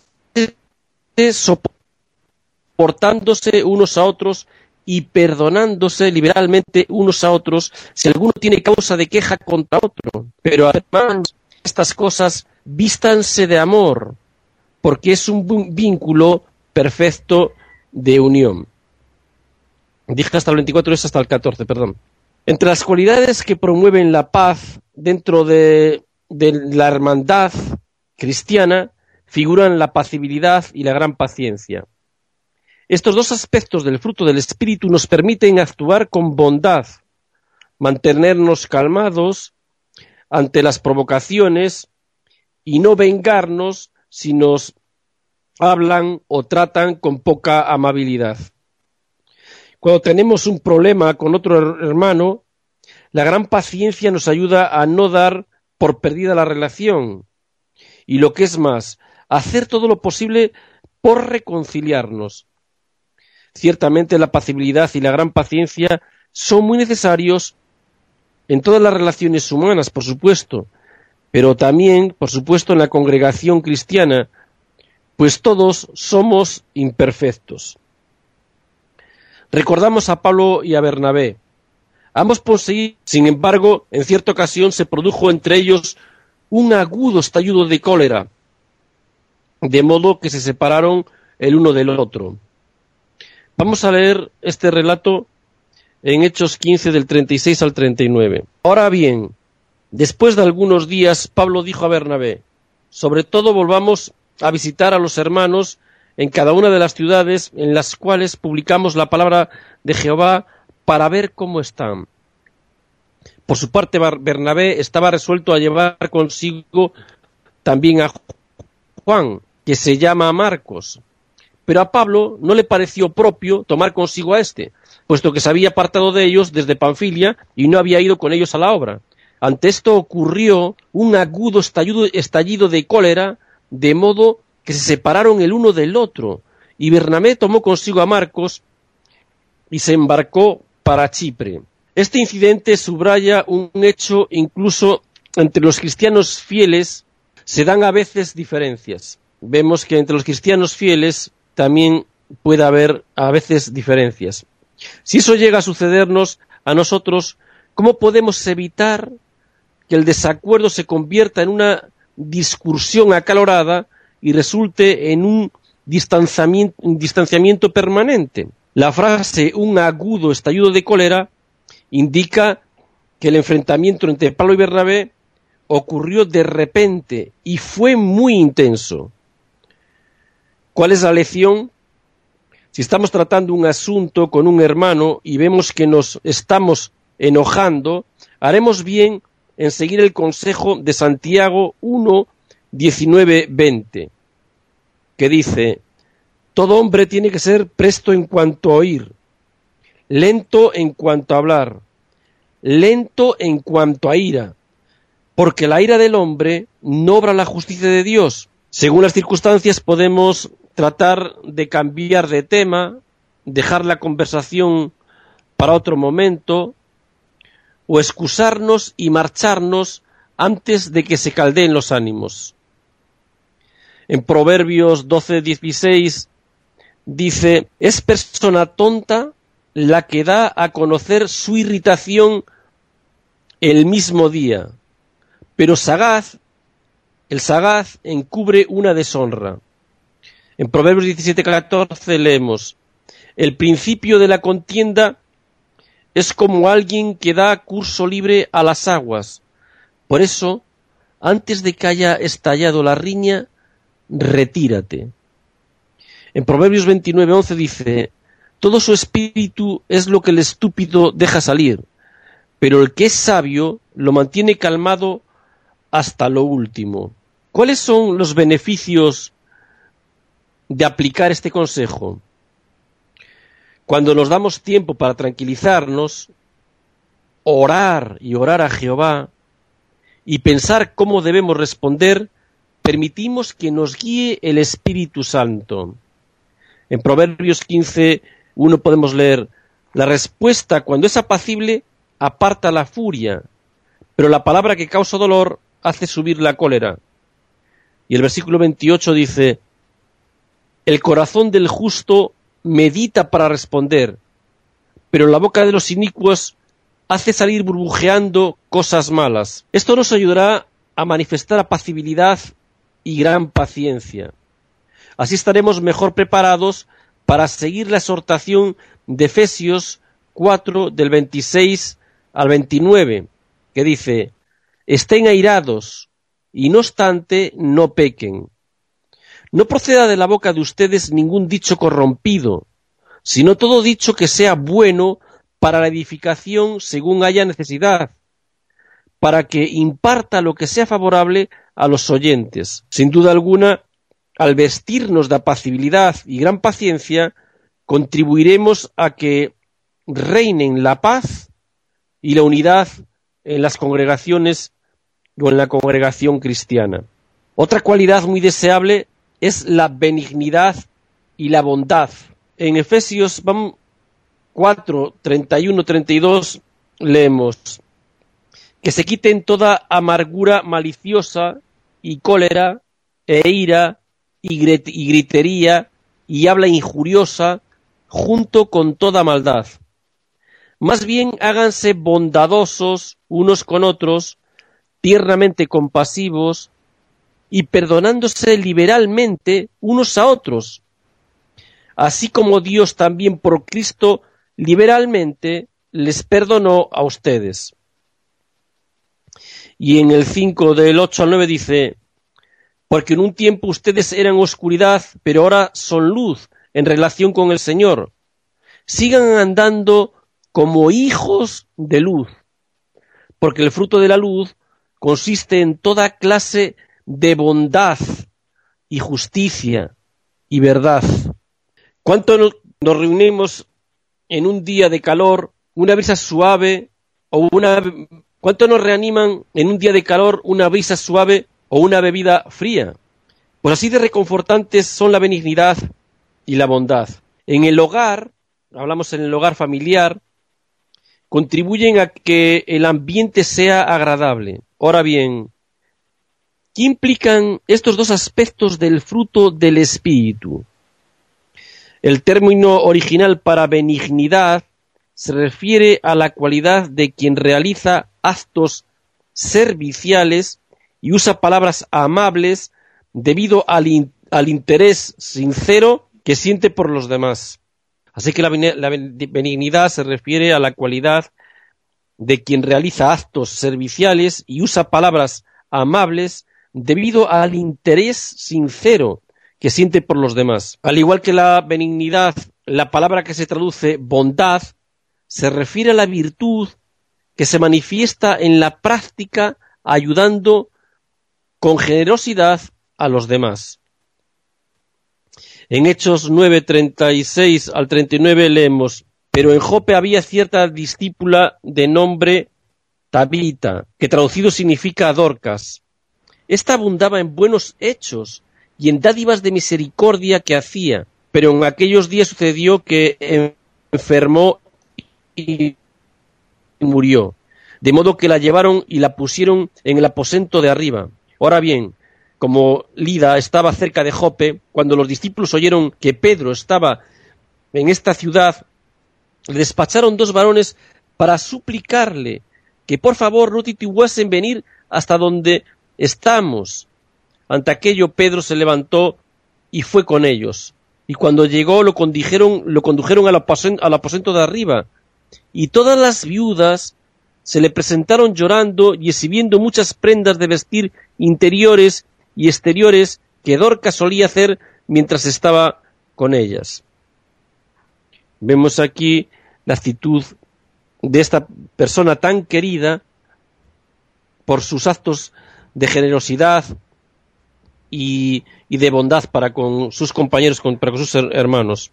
soportándose unos a otros y perdonándose liberalmente unos a otros si alguno tiene causa de queja contra otro. Pero además, estas cosas vístanse de amor, porque es un vínculo perfecto de unión. Dije hasta el veinticuatro, es hasta el catorce, perdón. Entre las cualidades que promueven la paz dentro de, de la hermandad cristiana figuran la apacibilidad y la gran paciencia. Estos dos aspectos del fruto del Espíritu nos permiten actuar con bondad, mantenernos calmados ante las provocaciones y no vengarnos si nos hablan o tratan con poca amabilidad. Cuando tenemos un problema con otro hermano, la gran paciencia nos ayuda a no dar por perdida la relación y, lo que es más, a hacer todo lo posible por reconciliarnos. Ciertamente la apacibilidad y la gran paciencia son muy necesarios en todas las relaciones humanas, por supuesto, pero también, por supuesto, en la congregación cristiana, pues todos somos imperfectos. Recordamos a Pablo y a Bernabé. Ambos poseían, sin embargo, en cierta ocasión se produjo entre ellos un agudo estallido de cólera, de modo que se separaron el uno del otro. Vamos a leer este relato en Hechos quince, del treinta y seis al treinta y nueve. Ahora bien, después de algunos días, Pablo dijo a Bernabé: sobre todo volvamos a visitar a los hermanos en cada una de las ciudades en las cuales publicamos la palabra de Jehová, para ver cómo están. Por su parte, Bernabé estaba resuelto a llevar consigo también a Juan, que se llama Marcos. Pero a Pablo no le pareció propio tomar consigo a éste, puesto que se había apartado de ellos desde Panfilia y no había ido con ellos a la obra. Ante esto ocurrió un agudo estallido, estallido de cólera, de modo que se separaron el uno del otro, y Bernabé tomó consigo a Marcos y se embarcó para Chipre. Este incidente subraya un hecho: incluso entre los cristianos fieles se dan a veces diferencias. Vemos que entre los cristianos fieles también puede haber a veces diferencias. Si eso llega a sucedernos a nosotros, ¿cómo podemos evitar que el desacuerdo se convierta en una discusión acalorada y resulte en un distanciamiento, un distanciamiento permanente? La frase "un agudo estallido de cólera" indica que el enfrentamiento entre Pablo y Bernabé ocurrió de repente y fue muy intenso. ¿Cuál es la lección? Si estamos tratando un asunto con un hermano y vemos que nos estamos enojando, haremos bien en seguir el consejo de Santiago uno, diecinueve, veinte, que dice: todo hombre tiene que ser presto en cuanto a oír, lento en cuanto a hablar, lento en cuanto a ira, porque la ira del hombre no obra la justicia de Dios. Según las circunstancias podemos tratar de cambiar de tema, dejar la conversación para otro momento, o excusarnos y marcharnos antes de que se caldeen los ánimos. En Proverbios doce, dieciséis dice: es persona tonta la que da a conocer su irritación el mismo día, pero sagaz, el sagaz encubre una deshonra. En Proverbios diecisiete, catorce leemos: el principio de la contienda es como alguien que da curso libre a las aguas. Por eso, antes de que haya estallado la riña, retírate. En Proverbios veintinueve, once dice: todo su espíritu es lo que el estúpido deja salir, pero el que es sabio lo mantiene calmado hasta lo último. ¿Cuáles son los beneficios de aplicar este consejo? Cuando nos damos tiempo para tranquilizarnos, orar y orar a Jehová y pensar cómo debemos responder, permitimos que nos guíe el Espíritu Santo. En Proverbios quince, uno podemos leer: la respuesta, cuando es apacible, aparta la furia, pero la palabra que causa dolor hace subir la cólera. Y el versículo veintiocho dice: el corazón del justo medita para responder, pero la boca de los inicuos hace salir burbujeando cosas malas. Esto nos ayudará a manifestar apacibilidad y gran paciencia. Así estaremos mejor preparados para seguir la exhortación de Efesios cuatro, del veintiséis al veintinueve, que dice: estén airados, y no obstante no pequen. No proceda de la boca de ustedes ningún dicho corrompido, sino todo dicho que sea bueno para la edificación según haya necesidad, para que imparta lo que sea favorable a los oyentes. Sin duda alguna, al vestirnos de apacibilidad y gran paciencia, contribuiremos a que reinen la paz y la unidad en las congregaciones o en la congregación cristiana. Otra cualidad muy deseable es la benignidad y la bondad. en Efesios cuatro, treinta y uno, treinta y dos leemos que se quiten toda amargura maliciosa y cólera e ira y, grit y gritería y habla injuriosa junto con toda maldad. Más bien háganse bondadosos unos con otros, tiernamente compasivos y perdonándose liberalmente unos a otros, así como Dios también por Cristo liberalmente les perdonó a ustedes. Y en el cinco del ocho al nueve dice, porque en un tiempo ustedes eran oscuridad, pero ahora son luz en relación con el Señor. Sigan andando como hijos de luz, porque el fruto de la luz consiste en toda clase de bondad y justicia y verdad. ¿Cuánto nos, nos reunimos en un día de calor, una brisa suave o una... ¿Cuánto nos reaniman en un día de calor una brisa suave o una bebida fría? Pues así de reconfortantes son la benignidad y la bondad. En el hogar, hablamos en el hogar familiar, contribuyen a que el ambiente sea agradable. Ahora bien, ¿qué implican estos dos aspectos del fruto del Espíritu? El término original para benignidad se refiere a la cualidad de quien realiza actos serviciales y usa palabras amables debido al, in al interés sincero que siente por los demás. Así que la, la benignidad se refiere a la cualidad de quien realiza actos serviciales y usa palabras amables debido al interés sincero que siente por los demás. Al igual que la benignidad, la palabra que se traduce bondad se refiere a la virtud que se manifiesta en la práctica ayudando con generosidad a los demás. En Hechos nueve, treinta y seis al treinta y nueve leemos, pero en Jope había cierta discípula de nombre Tabita, que traducido significa Dorcas. Esta abundaba en buenos hechos y en dádivas de misericordia que hacía, pero en aquellos días sucedió que enfermó y murió, de modo que la llevaron y la pusieron en el aposento de arriba. Ahora bien, como Lida estaba cerca de Jope, cuando los discípulos oyeron que Pedro estaba en esta ciudad, le despacharon dos varones para suplicarle que por favor no titubease en venir hasta donde estamos. Ante aquello Pedro se levantó y fue con ellos, y cuando llegó lo condujeron, lo condujeron al aposento, al aposento de arriba, y todas las viudas se le presentaron llorando y exhibiendo muchas prendas de vestir interiores y exteriores que Dorcas solía hacer mientras estaba con ellas. Vemos aquí la actitud de esta persona tan querida por sus actos de generosidad y, y de bondad para con sus compañeros, con, para con sus hermanos.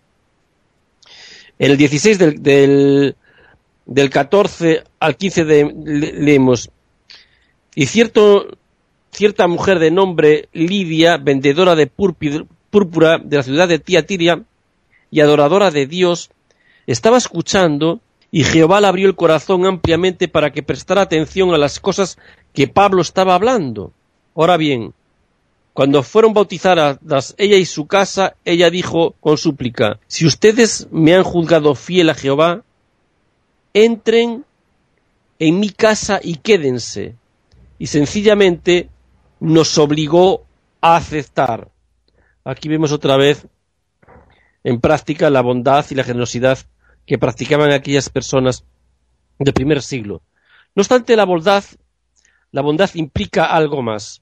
En el dieciséis del, del, del catorce al quince de, le, leemos, y cierto, cierta mujer de nombre Lidia, vendedora de púrpura de la ciudad de Tiatira y adoradora de Dios, estaba escuchando, y Jehová le abrió el corazón ampliamente para que prestara atención a las cosas que Pablo estaba hablando. Ahora bien, cuando fueron bautizadas ella y su casa, ella dijo con súplica, si ustedes me han juzgado fiel a Jehová, entren en mi casa y quédense. Y sencillamente nos obligó a aceptar. Aquí vemos otra vez en práctica la bondad y la generosidad que practicaban aquellas personas del primer siglo. No obstante, la bondad, la bondad implica algo más.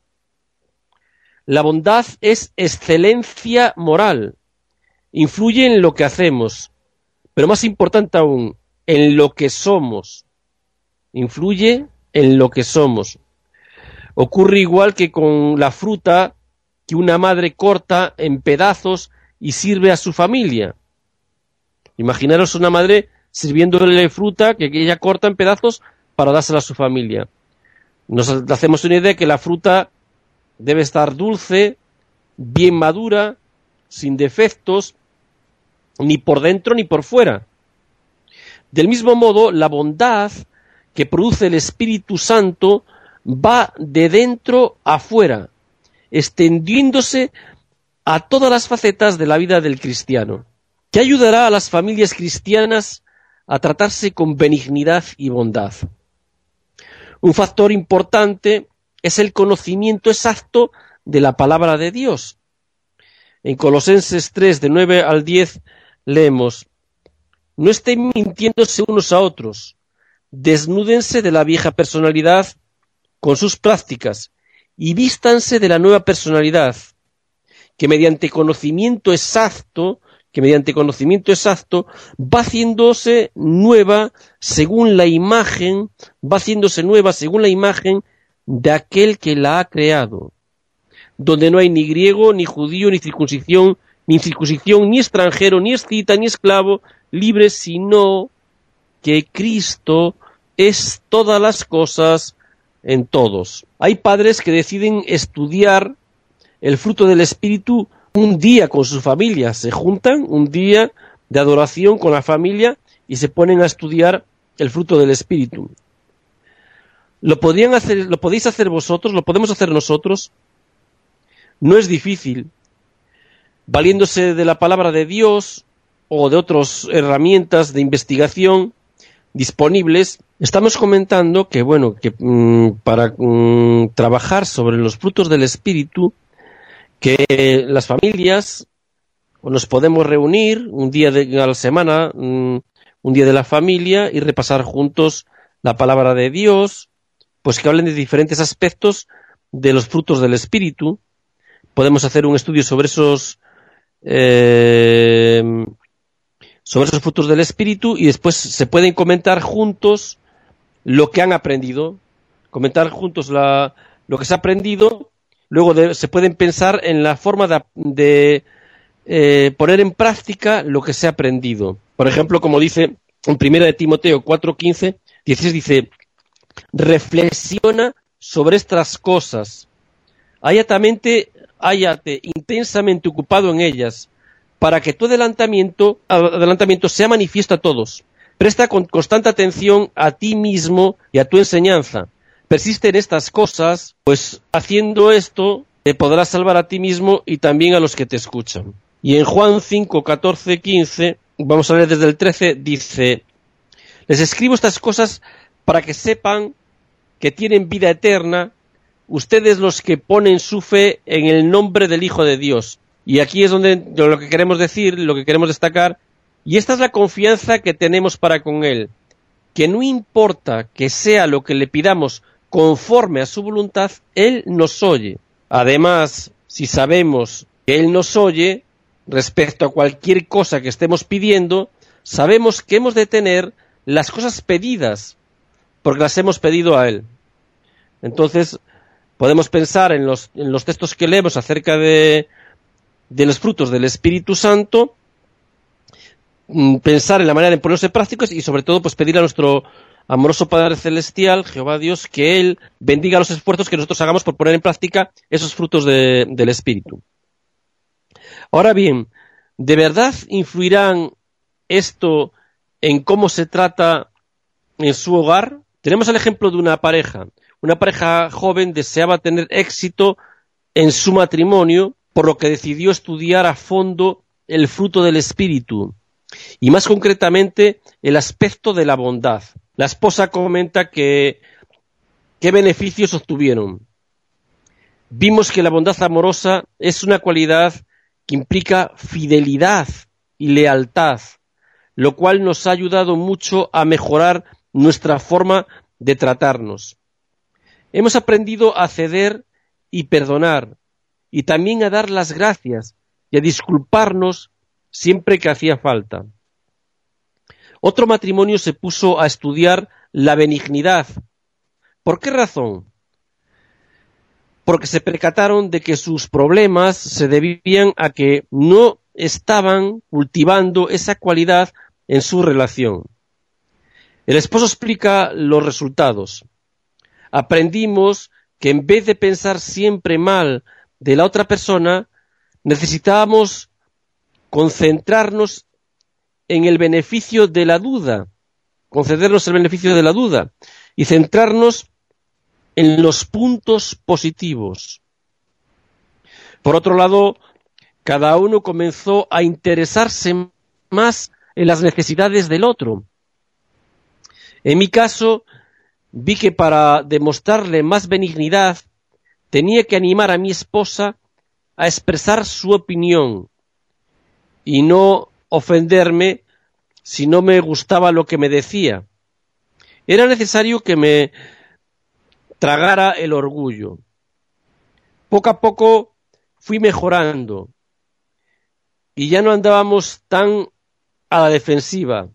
La bondad es excelencia moral, influye en lo que hacemos, pero más importante aún, en lo que somos. Influye en lo que somos. Ocurre igual que con la fruta que una madre corta en pedazos y sirve a su familia. Imaginaros una madre sirviéndole fruta que ella corta en pedazos para dársela a su familia. Nos hacemos una idea de que la fruta debe estar dulce, bien madura, sin defectos, ni por dentro ni por fuera. Del mismo modo, la bondad que produce el Espíritu Santo va de dentro a fuera, extendiéndose a todas las facetas de la vida del cristiano, que ayudará a las familias cristianas a tratarse con benignidad y bondad. Un factor importante es el conocimiento exacto de la palabra de Dios. En Colosenses tres, de nueve al diez, leemos: no estén mintiéndose unos a otros, desnúdense de la vieja personalidad con sus prácticas y vístanse de la nueva personalidad, que mediante conocimiento exacto, que mediante conocimiento exacto va haciéndose nueva según la imagen, va haciéndose nueva según la imagen de aquel que la ha creado, donde no hay ni griego, ni judío, ni circuncisión, ni incircuncisión, ni extranjero, ni escita, ni esclavo, libre, sino que Cristo es todas las cosas en todos. Hay padres que deciden estudiar el fruto del Espíritu un día con su familia, se juntan un día de adoración con la familia y se ponen a estudiar el fruto del Espíritu. Lo podrían hacer, lo podéis hacer vosotros, lo podemos hacer nosotros. No es difícil, valiéndose de la palabra de Dios o de otras herramientas de investigación disponibles. Estamos comentando que, bueno, que mmm, para mmm, trabajar sobre los frutos del Espíritu, que las familias nos podemos reunir un día de, a la semana, mmm, un día de la familia, y repasar juntos la palabra de Dios, pues que hablen de diferentes aspectos de los frutos del Espíritu. Podemos hacer un estudio sobre esos eh, sobre esos frutos del Espíritu y después se pueden comentar juntos lo que han aprendido, comentar juntos la, lo que se ha aprendido. Luego de, se pueden pensar en la forma de, de eh, poner en práctica lo que se ha aprendido. Por ejemplo, como dice en primera de Timoteo cuatro, quince, dieciséis, dice: reflexiona sobre estas cosas, hállate, hállate intensamente ocupado en ellas, para que tu adelantamiento, adelantamiento sea manifiesto a todos. Presta con constante atención a ti mismo y a tu enseñanza. Persiste en estas cosas, pues haciendo esto te podrás salvar a ti mismo y también a los que te escuchan. Y en Juan cinco, catorce, quince, vamos a leer desde el trece, dice: les escribo estas cosas para que sepan que tienen vida eterna, ustedes los que ponen su fe en el nombre del Hijo de Dios. Y aquí es donde lo que queremos decir, lo que queremos destacar, y esta es la confianza que tenemos para con Él, que no importa que sea lo que le pidamos conforme a su voluntad, Él nos oye. Además, si sabemos que Él nos oye respecto a cualquier cosa que estemos pidiendo, sabemos que hemos de tener las cosas pedidas, porque las hemos pedido a Él. Entonces, podemos pensar en los, en los textos que leemos acerca de, de los frutos del Espíritu Santo, pensar en la manera de ponerse prácticos y sobre todo pues pedir a nuestro amoroso Padre Celestial, Jehová Dios, que Él bendiga los esfuerzos que nosotros hagamos por poner en práctica esos frutos de, del Espíritu. Ahora bien, ¿de verdad influirán esto en cómo se trata en su hogar? Tenemos el ejemplo de una pareja. Una pareja joven deseaba tener éxito en su matrimonio, por lo que decidió estudiar a fondo el fruto del Espíritu, y más concretamente el aspecto de la bondad. La esposa comenta que qué beneficios obtuvieron. Vimos que la bondad amorosa es una cualidad que implica fidelidad y lealtad, lo cual nos ha ayudado mucho a mejorar nuestra forma de tratarnos. Hemos aprendido a ceder y perdonar, y también a dar las gracias y a disculparnos siempre que hacía falta. Otro matrimonio se puso a estudiar la benignidad. ¿Por qué razón? Porque se percataron de que sus problemas se debían a que no estaban cultivando esa cualidad en su relación. El esposo explica los resultados. Aprendimos que en vez de pensar siempre mal de la otra persona, necesitábamos concentrarnos en el beneficio de la duda, concedernos el beneficio de la duda y centrarnos en los puntos positivos. Por otro lado, cada uno comenzó a interesarse más en las necesidades del otro. En mi caso, vi que para demostrarle más benignidad tenía que animar a mi esposa a expresar su opinión y no ofenderme si no me gustaba lo que me decía. Era necesario que me tragara el orgullo. Poco a poco fui mejorando y ya no andábamos tan a la defensiva.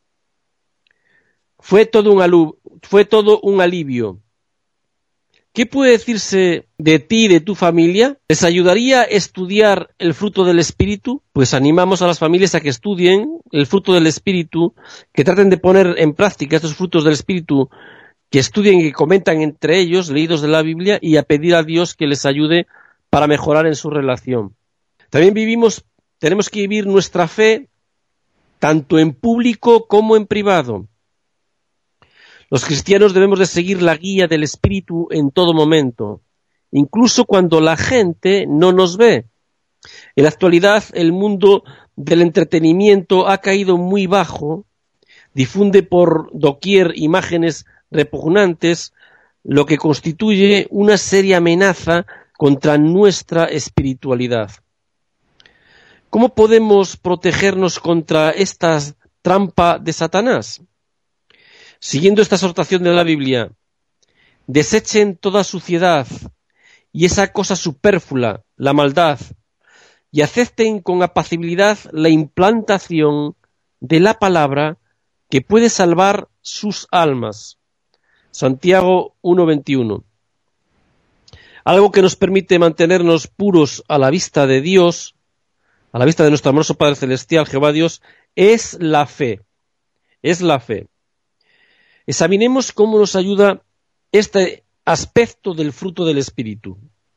Fue todo un alu- fue todo un alivio. ¿Qué puede decirse de ti y de tu familia? ¿Les ayudaría a estudiar el fruto del Espíritu? Pues animamos a las familias a que estudien el fruto del Espíritu, que traten de poner en práctica estos frutos del Espíritu, que estudien y que comentan entre ellos, leídos de la Biblia, y a pedir a Dios que les ayude para mejorar en su relación. También vivimos, tenemos que vivir nuestra fe tanto en público como en privado. Los cristianos debemos de seguir la guía del Espíritu en todo momento, incluso cuando la gente no nos ve. En la actualidad, el mundo del entretenimiento ha caído muy bajo, difunde por doquier imágenes repugnantes, lo que constituye una seria amenaza contra nuestra espiritualidad. ¿Cómo podemos protegernos contra esta trampa de Satanás? Siguiendo esta exhortación de la Biblia, desechen toda suciedad y esa cosa superflua, la maldad, y acepten con apacibilidad la implantación de la palabra que puede salvar sus almas. Santiago uno veintiuno. Algo que nos permite mantenernos puros a la vista de Dios, a la vista de nuestro amoroso Padre Celestial, Jehová Dios, es la fe. Es la fe. Examinemos cómo nos ayuda este aspecto del fruto del Espíritu.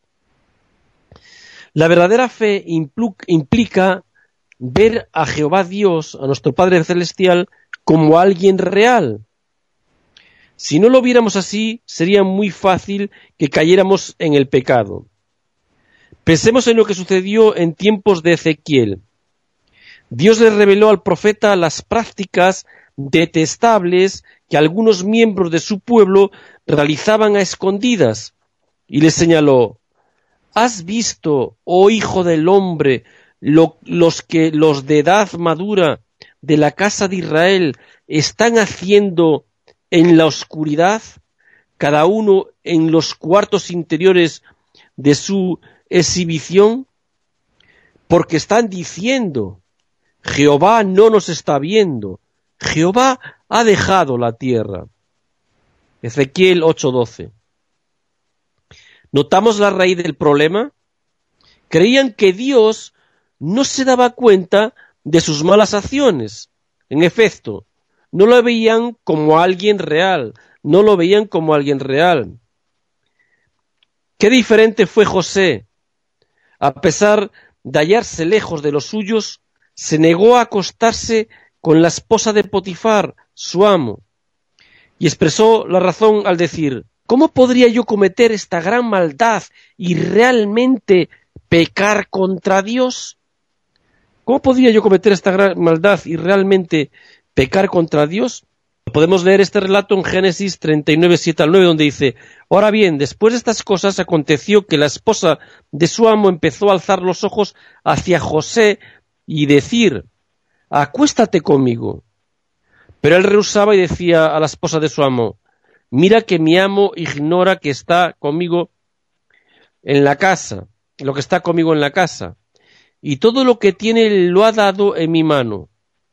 La verdadera fe implica ver a Jehová Dios, a nuestro Padre Celestial, como alguien real. Si no lo viéramos así, sería muy fácil que cayéramos en el pecado. Pensemos en lo que sucedió en tiempos de Ezequiel. Dios le reveló al profeta las prácticas detestables que algunos miembros de su pueblo realizaban a escondidas, y le señaló: ¿has visto, oh hijo del hombre, lo, los que los de edad madura de la casa de Israel están haciendo en la oscuridad, cada uno en los cuartos interiores de su exhibición? Porque están diciendo: Jehová no nos está viendo, Jehová ha dejado la tierra. Ezequiel ocho doce. ¿Notamos la raíz del problema? Creían que Dios no se daba cuenta de sus malas acciones. En efecto, no lo veían como alguien real, no lo veían como alguien real. Qué diferente fue José. A pesar de hallarse lejos de los suyos, se negó a acostarse con la esposa de Potifar, su amo, y expresó la razón al decir: ¿cómo podría yo cometer esta gran maldad y realmente pecar contra Dios? ¿Cómo podría yo cometer esta gran maldad y realmente pecar contra Dios? Podemos leer este relato en Génesis treinta y nueve, siete al nueve, donde dice: ahora bien, después de estas cosas aconteció que la esposa de su amo empezó a alzar los ojos hacia José y decir: acuéstate conmigo. Pero él rehusaba y decía a la esposa de su amo: mira que mi amo ignora que está conmigo en la casa, lo que está conmigo en la casa, y todo lo que tiene lo ha dado en mi mano.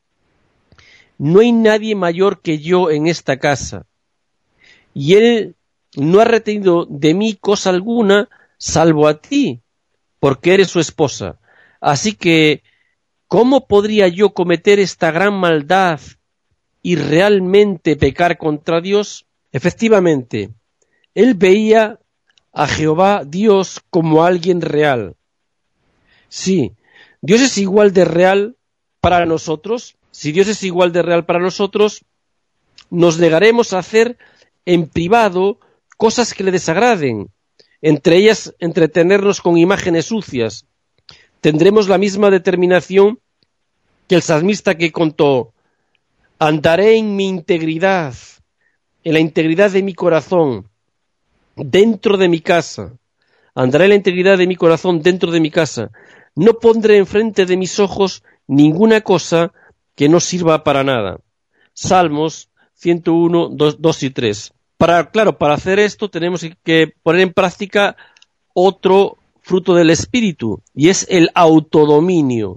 No hay nadie mayor que yo en esta casa, y él no ha retenido de mí cosa alguna, salvo a ti, porque eres su esposa. Así que, ¿cómo podría yo cometer esta gran maldad y realmente pecar contra Dios? Efectivamente, él veía a Jehová Dios como alguien real. Sí, Dios es igual de real para nosotros. si Dios es igual de real para nosotros, nos negaremos a hacer en privado cosas que le desagraden, entre ellas entretenernos con imágenes sucias. Tendremos la misma determinación que el salmista que contó: andaré en mi integridad, en la integridad de mi corazón, dentro de mi casa. Andaré en la integridad de mi corazón dentro de mi casa. No pondré enfrente de mis ojos ninguna cosa que no sirva para nada. Salmos ciento uno, dos y tres. Para, claro, para hacer esto tenemos que poner en práctica otro fruto del espíritu, y es el autodominio.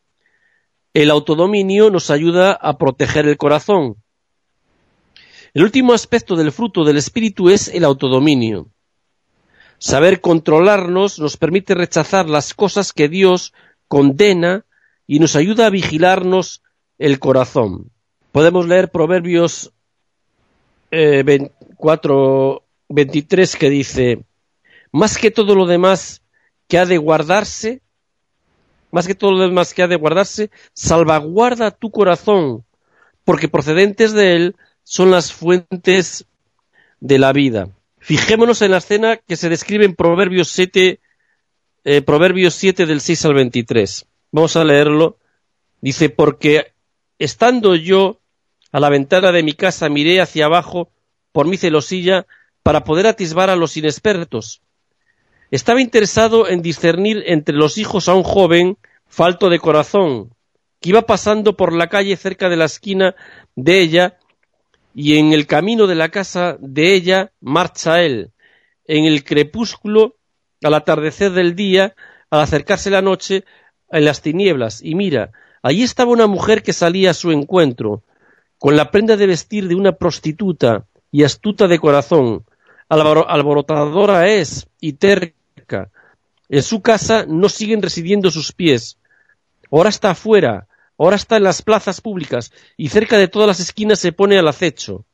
El autodominio nos ayuda a proteger el corazón. El último aspecto del fruto del espíritu es el autodominio. Saber controlarnos nos permite rechazar las cosas que Dios condena y nos ayuda a vigilarnos el corazón. Podemos leer Proverbios eh, cuatro veintitrés, que dice: más que todo lo demás que ha de guardarse, más que todo lo demás que ha de guardarse, salvaguarda tu corazón, porque procedentes de él son las fuentes de la vida. Fijémonos en la escena que se describe en Proverbios siete, eh, Proverbios siete del seis al veintitrés. Vamos a leerlo. Dice: porque estando yo a la ventana de mi casa miré hacia abajo por mi celosilla para poder atisbar a los inexpertos. Estaba interesado en discernir entre los hijos a un joven falto de corazón, que iba pasando por la calle cerca de la esquina de ella, y en el camino de la casa de ella marcha él. En el crepúsculo, al atardecer del día, al acercarse la noche, en las tinieblas, y mira, allí estaba una mujer que salía a su encuentro, con la prenda de vestir de una prostituta y astuta de corazón. Alborotadora es y terca. En su casa no siguen residiendo sus pies. Ahora está afuera, ahora está en las plazas públicas, y cerca de todas las esquinas se pone al acecho.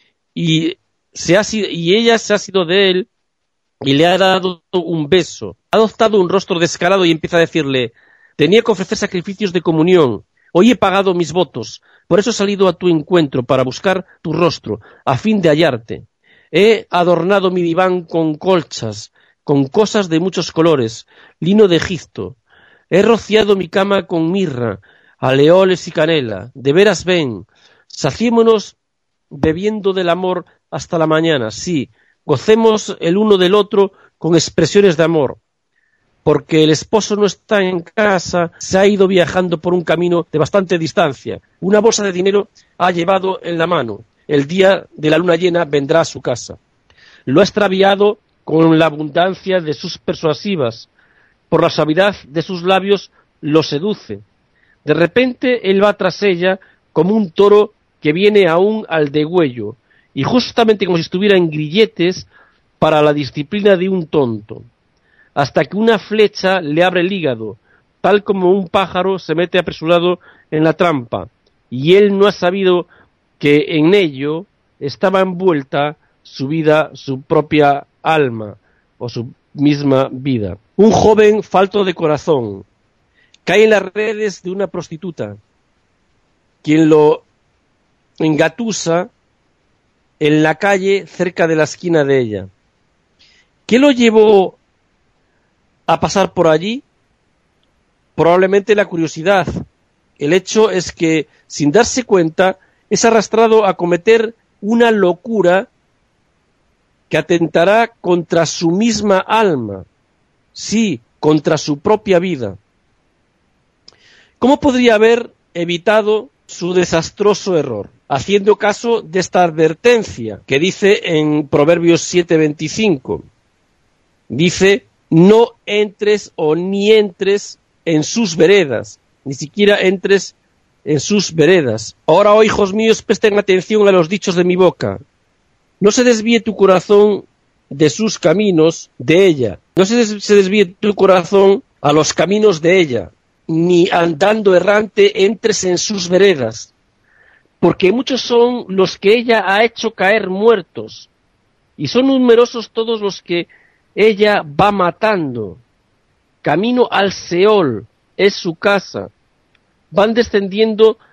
Y, se ha, y ella se ha sido de él y le ha dado un beso. Ha adoptado un rostro descarado y empieza a decirle: tenía que ofrecer sacrificios de comunión. Hoy he pagado mis votos, por eso he salido a tu encuentro para buscar tu rostro, a fin de hallarte. He adornado mi diván con colchas, con cosas de muchos colores, lino de Egipto. He rociado mi cama con mirra, aleoles y canela. De veras ven, saciémonos bebiendo del amor hasta la mañana. Sí, gocemos el uno del otro con expresiones de amor. Porque el esposo no está en casa, se ha ido viajando por un camino de bastante distancia. Una bolsa de dinero ha llevado en la mano. El día de la luna llena vendrá a su casa. Lo ha extraviado con la abundancia de sus persuasivas. Por la suavidad de sus labios lo seduce. De repente él va tras ella como un toro que viene aún al degüello, y justamente como si estuviera en grilletes para la disciplina de un tonto, hasta que una flecha le abre el hígado, tal como un pájaro se mete apresurado en la trampa, y él no ha sabido que en ello estaba envuelta su vida, su propia alma, o su misma vida. Un joven falto de corazón cae en las redes de una prostituta, quien lo engatusa en la calle cerca de la esquina de ella. ¿Qué lo llevó a pasar por allí? Probablemente la curiosidad. El hecho es que, sin darse cuenta, es arrastrado a cometer una locura que atentará contra su misma alma, sí, contra su propia vida. ¿Cómo podría haber evitado su desastroso error? Haciendo caso de esta advertencia que dice en Proverbios siete veinticinco. Dice: no entres o ni entres en sus veredas, ni siquiera entres en sus veredas. Ahora, oh hijos míos, presten atención a los dichos de mi boca. No se desvíe tu corazón de sus caminos, de ella. No se, des- se desvíe tu corazón a los caminos de ella, ni andando errante entres en sus veredas, porque muchos son los que ella ha hecho caer muertos, y son numerosos todos los que ella va matando. Camino al Seol es su casa. Van descendiendo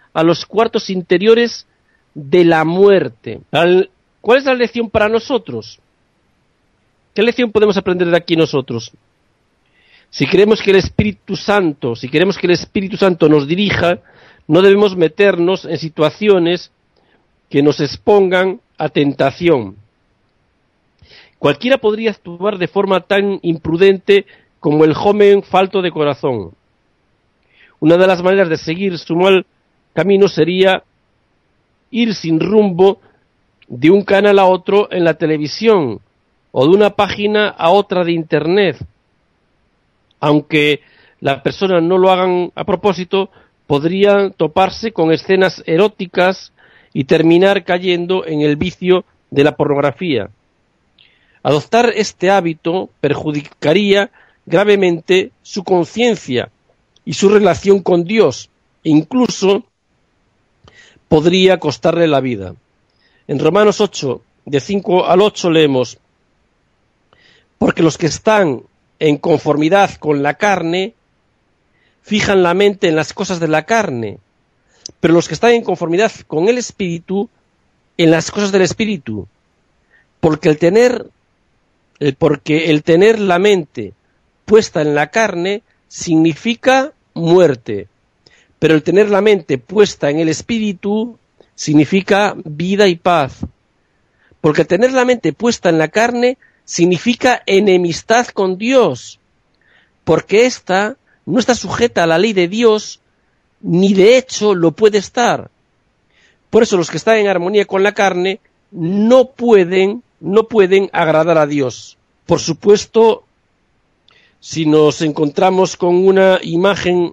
a los cuartos interiores de la muerte. ¿Cuál es la lección para nosotros? ¿Qué lección podemos aprender de aquí nosotros? Si queremos que el Espíritu Santo, si queremos que el Espíritu Santo nos dirija, no debemos meternos en situaciones que nos expongan a tentación. Cualquiera podría actuar de forma tan imprudente como el joven falto de corazón. Una de las maneras de seguir su mal camino sería ir sin rumbo de un canal a otro en la televisión o de una página a otra de Internet. Aunque la persona no lo hagan a propósito, podrían toparse con escenas eróticas y terminar cayendo en el vicio de la pornografía. Adoptar este hábito perjudicaría gravemente su conciencia y su relación con Dios, e incluso podría costarle la vida. En Romanos ocho, de cinco al ocho leemos: porque los que están en conformidad con la carne fijan la mente en las cosas de la carne, pero los que están en conformidad con el Espíritu, en las cosas del Espíritu, porque el tener, el, porque el tener la mente puesta en la carne significa muerte, pero el tener la mente puesta en el Espíritu significa vida y paz, porque el tener la mente puesta en la carne significa enemistad con Dios, porque ésta no está sujeta a la ley de Dios, ni de hecho lo puede estar. Por eso los que están en armonía con la carne no pueden, no pueden agradar a Dios. Por supuesto, si nos encontramos con una imagen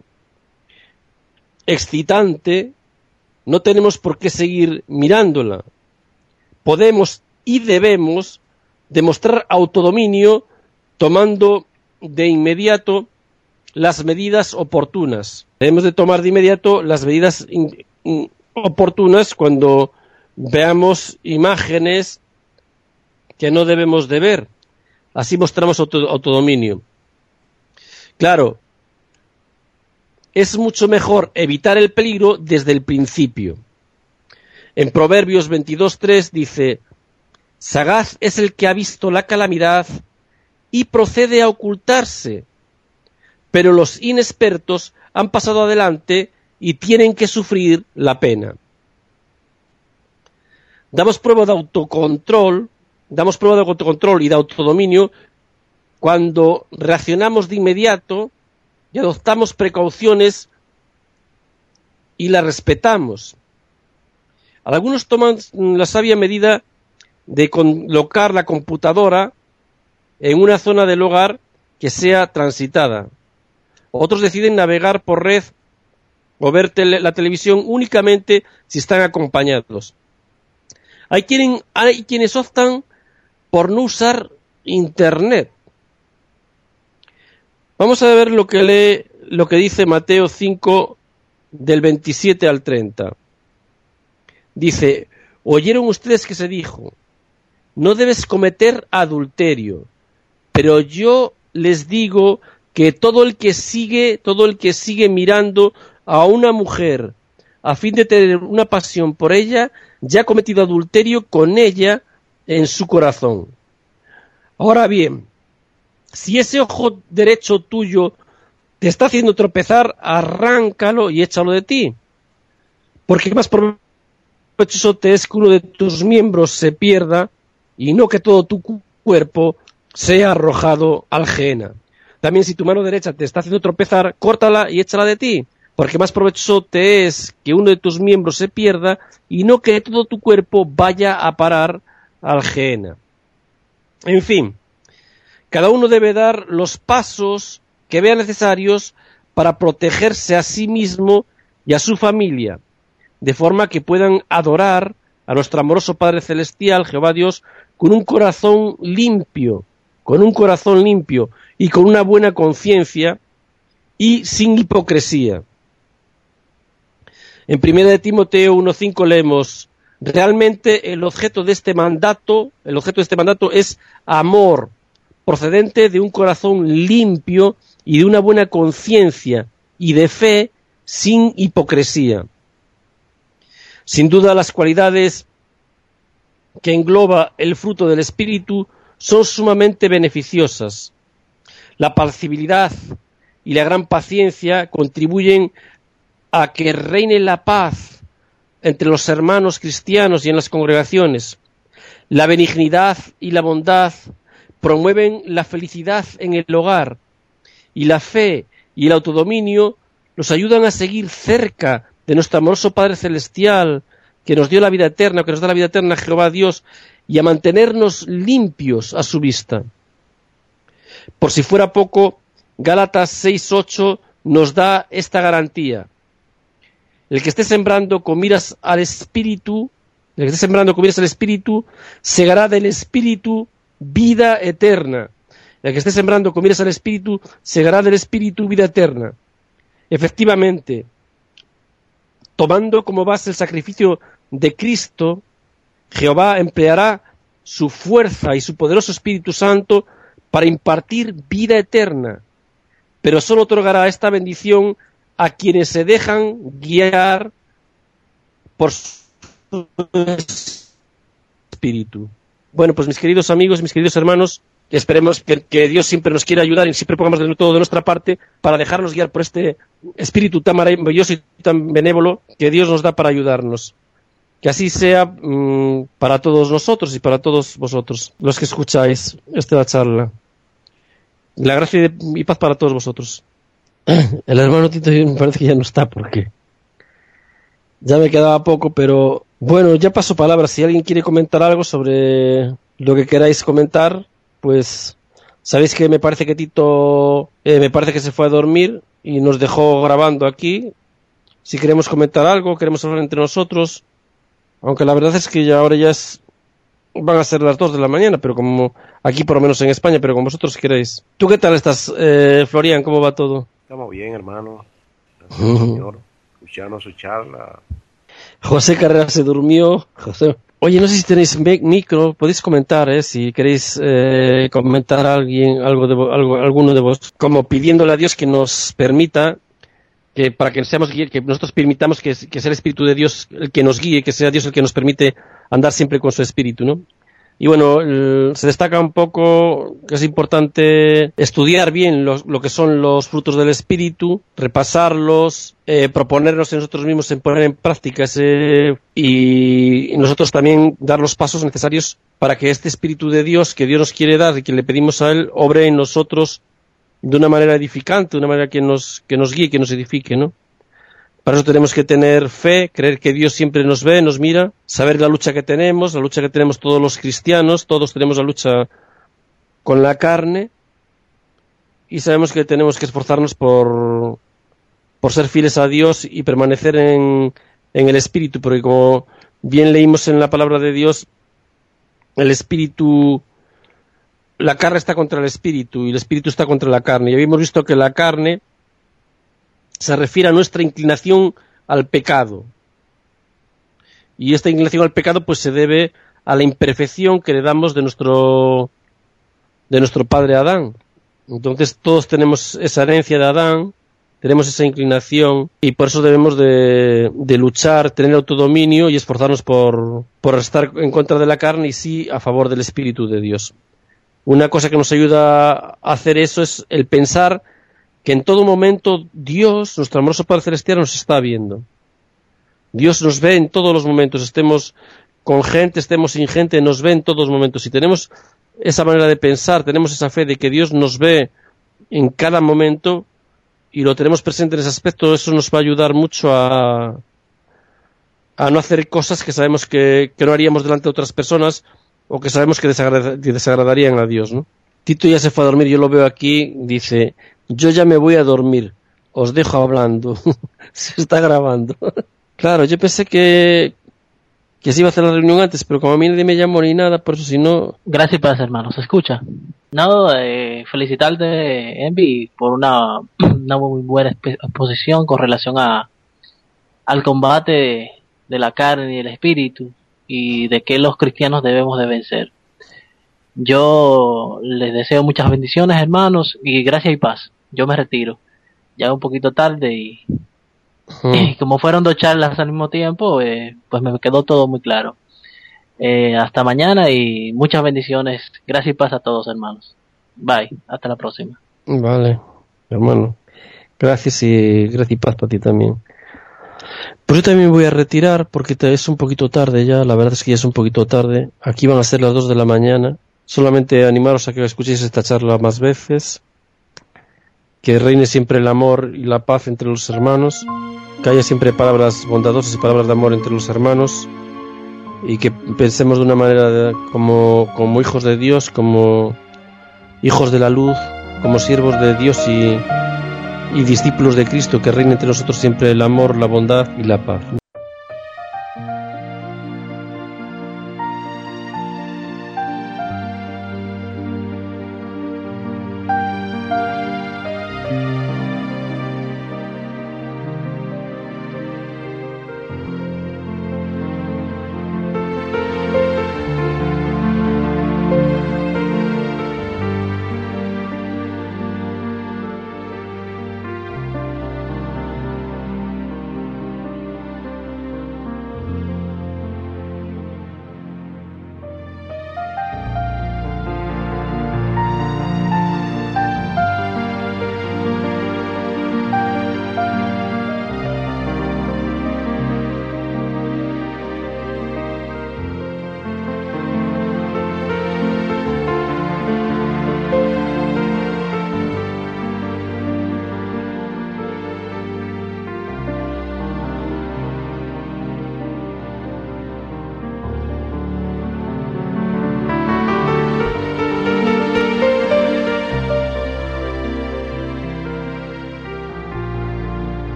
excitante, no tenemos por qué seguir mirándola. Podemos y debemos demostrar autodominio tomando de inmediato las medidas oportunas. Debemos de tomar de inmediato las medidas in, in, oportunas cuando veamos imágenes que no debemos de ver. Así mostramos auto, autodominio. Claro, es mucho mejor evitar el peligro desde el principio. En Proverbios veintidós tres dice: sagaz es el que ha visto la calamidad y procede a ocultarse, pero los inexpertos han pasado adelante y tienen que sufrir la pena. Damos prueba de autocontrol, damos prueba de autocontrol y de autodominio cuando reaccionamos de inmediato y adoptamos precauciones y las respetamos. Algunos toman la sabia medida de colocar la computadora en una zona del hogar que sea transitada. Otros deciden navegar por red o ver tele, la televisión únicamente si están acompañados. Hay, quien, hay quienes optan por no usar Internet. Vamos a ver lo que lee, lo que dice Mateo cinco, del veintisiete al treinta. Dice: oyeron ustedes que se dijo: no debes cometer adulterio, pero yo les digo que todo el que sigue, todo el que sigue mirando a una mujer a fin de tener una pasión por ella, ya ha cometido adulterio con ella en su corazón. Ahora bien, si ese ojo derecho tuyo te está haciendo tropezar, arráncalo y échalo de ti, porque más provechoso te es que uno de tus miembros se pierda y no que todo tu cuerpo sea arrojado al Gehenna. También si tu mano derecha te está haciendo tropezar, córtala y échala de ti, porque más provechoso te es que uno de tus miembros se pierda y no que todo tu cuerpo vaya a parar al Gehenna. En fin, cada uno debe dar los pasos que vea necesarios para protegerse a sí mismo y a su familia, de forma que puedan adorar a nuestro amoroso Padre Celestial, Jehová Dios, con un corazón limpio, con un corazón limpio y con una buena conciencia y sin hipocresía. En primera de Timoteo uno cinco leemos: realmente el objeto de este mandato, el objeto de este mandato es amor, procedente de un corazón limpio y de una buena conciencia y de fe sin hipocresía. Sin duda, las cualidades que engloba el fruto del Espíritu son sumamente beneficiosas. La apacibilidad y la gran paciencia contribuyen a que reine la paz entre los hermanos cristianos y en las congregaciones. La benignidad y la bondad promueven la felicidad en el hogar, y la fe y el autodominio nos ayudan a seguir cerca de nuestro amoroso Padre Celestial, que nos dio la vida eterna, que nos da la vida eterna, Jehová Dios, y a mantenernos limpios a su vista. Por si fuera poco, Gálatas seis ocho nos da esta garantía. El que esté sembrando con miras al Espíritu, el que esté sembrando con miras al Espíritu, segará del Espíritu vida eterna. El que esté sembrando con miras al Espíritu, segará del Espíritu vida eterna. Efectivamente, tomando como base el sacrificio de Cristo, Jehová empleará su fuerza y su poderoso Espíritu Santo para impartir vida eterna, pero solo otorgará esta bendición a quienes se dejan guiar por su Espíritu. Bueno, pues mis queridos amigos, mis queridos hermanos, esperemos que, que Dios siempre nos quiera ayudar y siempre pongamos de todo de nuestra parte para dejarnos guiar por este Espíritu tan maravilloso y tan benévolo que Dios nos da para ayudarnos. Que así sea mmm, para todos nosotros y para todos vosotros, los que escucháis esta charla. La gracia y paz para todos vosotros. El hermano Tito me parece que ya no está, porque ya me quedaba poco, pero bueno, ya paso palabra. Si alguien quiere comentar algo sobre lo que queráis comentar, pues sabéis que me parece que Tito eh, me parece que se fue a dormir y nos dejó grabando aquí. Si queremos comentar algo, queremos hablar entre nosotros, aunque la verdad es que ya ahora ya es, van a ser las dos de la mañana, pero como aquí por lo menos en España, pero como vosotros queréis. ¿Tú qué tal estás, eh, Florian? ¿Cómo va todo? Estamos bien, hermano. Gracias, señor. Escuchando su charla. José Carrera se durmió. José. Oye, no sé si tenéis micro, podéis comentar, ¿eh? Si queréis eh, comentar a alguien, algo de, algo, alguno de vos, como pidiéndole a Dios que nos permita, que para que seamos guíe, que nosotros permitamos que, que sea el Espíritu de Dios el que nos guíe, que sea Dios el que nos permite andar siempre con su Espíritu, ¿no? Y bueno, el, se destaca un poco que es importante estudiar bien lo, lo que son los frutos del Espíritu, repasarlos, eh, proponernos en nosotros mismos en poner en práctica ese, y, y nosotros también dar los pasos necesarios para que este Espíritu de Dios que Dios nos quiere dar y que le pedimos a Él, obre en nosotros de una manera edificante, de una manera que nos, que nos guíe, que nos edifique, ¿no? Para eso tenemos que tener fe, creer que Dios siempre nos ve, nos mira, saber la lucha que tenemos, la lucha que tenemos todos los cristianos, todos tenemos la lucha con la carne, y sabemos que tenemos que esforzarnos por, por ser fieles a Dios y permanecer en, en el Espíritu, porque como bien leímos en la palabra de Dios, el Espíritu, la carne está contra el Espíritu y el Espíritu está contra la carne, y habíamos visto que la carne se refiere a nuestra inclinación al pecado. Y esta inclinación al pecado pues se debe a la imperfección que le damos de nuestro de nuestro padre Adán. Entonces todos tenemos esa herencia de Adán, tenemos esa inclinación y por eso debemos de, de luchar, tener autodominio y esforzarnos por, por estar en contra de la carne y sí a favor del Espíritu de Dios. Una cosa que nos ayuda a hacer eso es el pensar que en todo momento Dios, nuestro amoroso Padre Celestial, nos está viendo. Dios nos ve en todos los momentos, estemos con gente, estemos sin gente, nos ve en todos los momentos. Si tenemos esa manera de pensar, tenemos esa fe de que Dios nos ve en cada momento y lo tenemos presente en ese aspecto, eso nos va a ayudar mucho a, a no hacer cosas que sabemos que, que no haríamos delante de otras personas o que sabemos que desagrad, desagradarían a Dios, ¿no? Tito ya se fue a dormir, yo lo veo aquí, dice: yo ya me voy a dormir, os dejo hablando. Se está grabando. Claro, yo pensé que, que se iba a hacer la reunión antes, pero como a mí nadie me llamó ni nada, por eso si no... Gracias, paz, hermano, ¿se escucha? No, eh, felicitarte, Envy, por una, una muy buena exposición con relación a al combate de la carne y el espíritu, y de que los cristianos debemos de vencer. Yo les deseo muchas bendiciones, hermanos, y gracias y paz. Yo me retiro. Ya es un poquito tarde y Hmm. Y como fueron dos charlas al mismo tiempo, eh, pues me quedó todo muy claro. Eh, hasta mañana y muchas bendiciones. Gracias y paz a todos, hermanos. Bye, hasta la próxima. Vale, hermano. Gracias y gracias y paz para ti también. Pues yo también me voy a retirar porque te- es un poquito tarde ya, la verdad es que ya es un poquito tarde. Aquí van a ser las dos de la mañana. Solamente animaros a que escuchéis esta charla más veces. Que reine siempre el amor y la paz entre los hermanos. Que haya siempre palabras bondadosas y palabras de amor entre los hermanos. Y que pensemos de una manera de- como, como hijos de Dios, como hijos de la luz, como siervos de Dios y, y discípulos de Cristo, que reine entre nosotros siempre el amor, la bondad y la paz.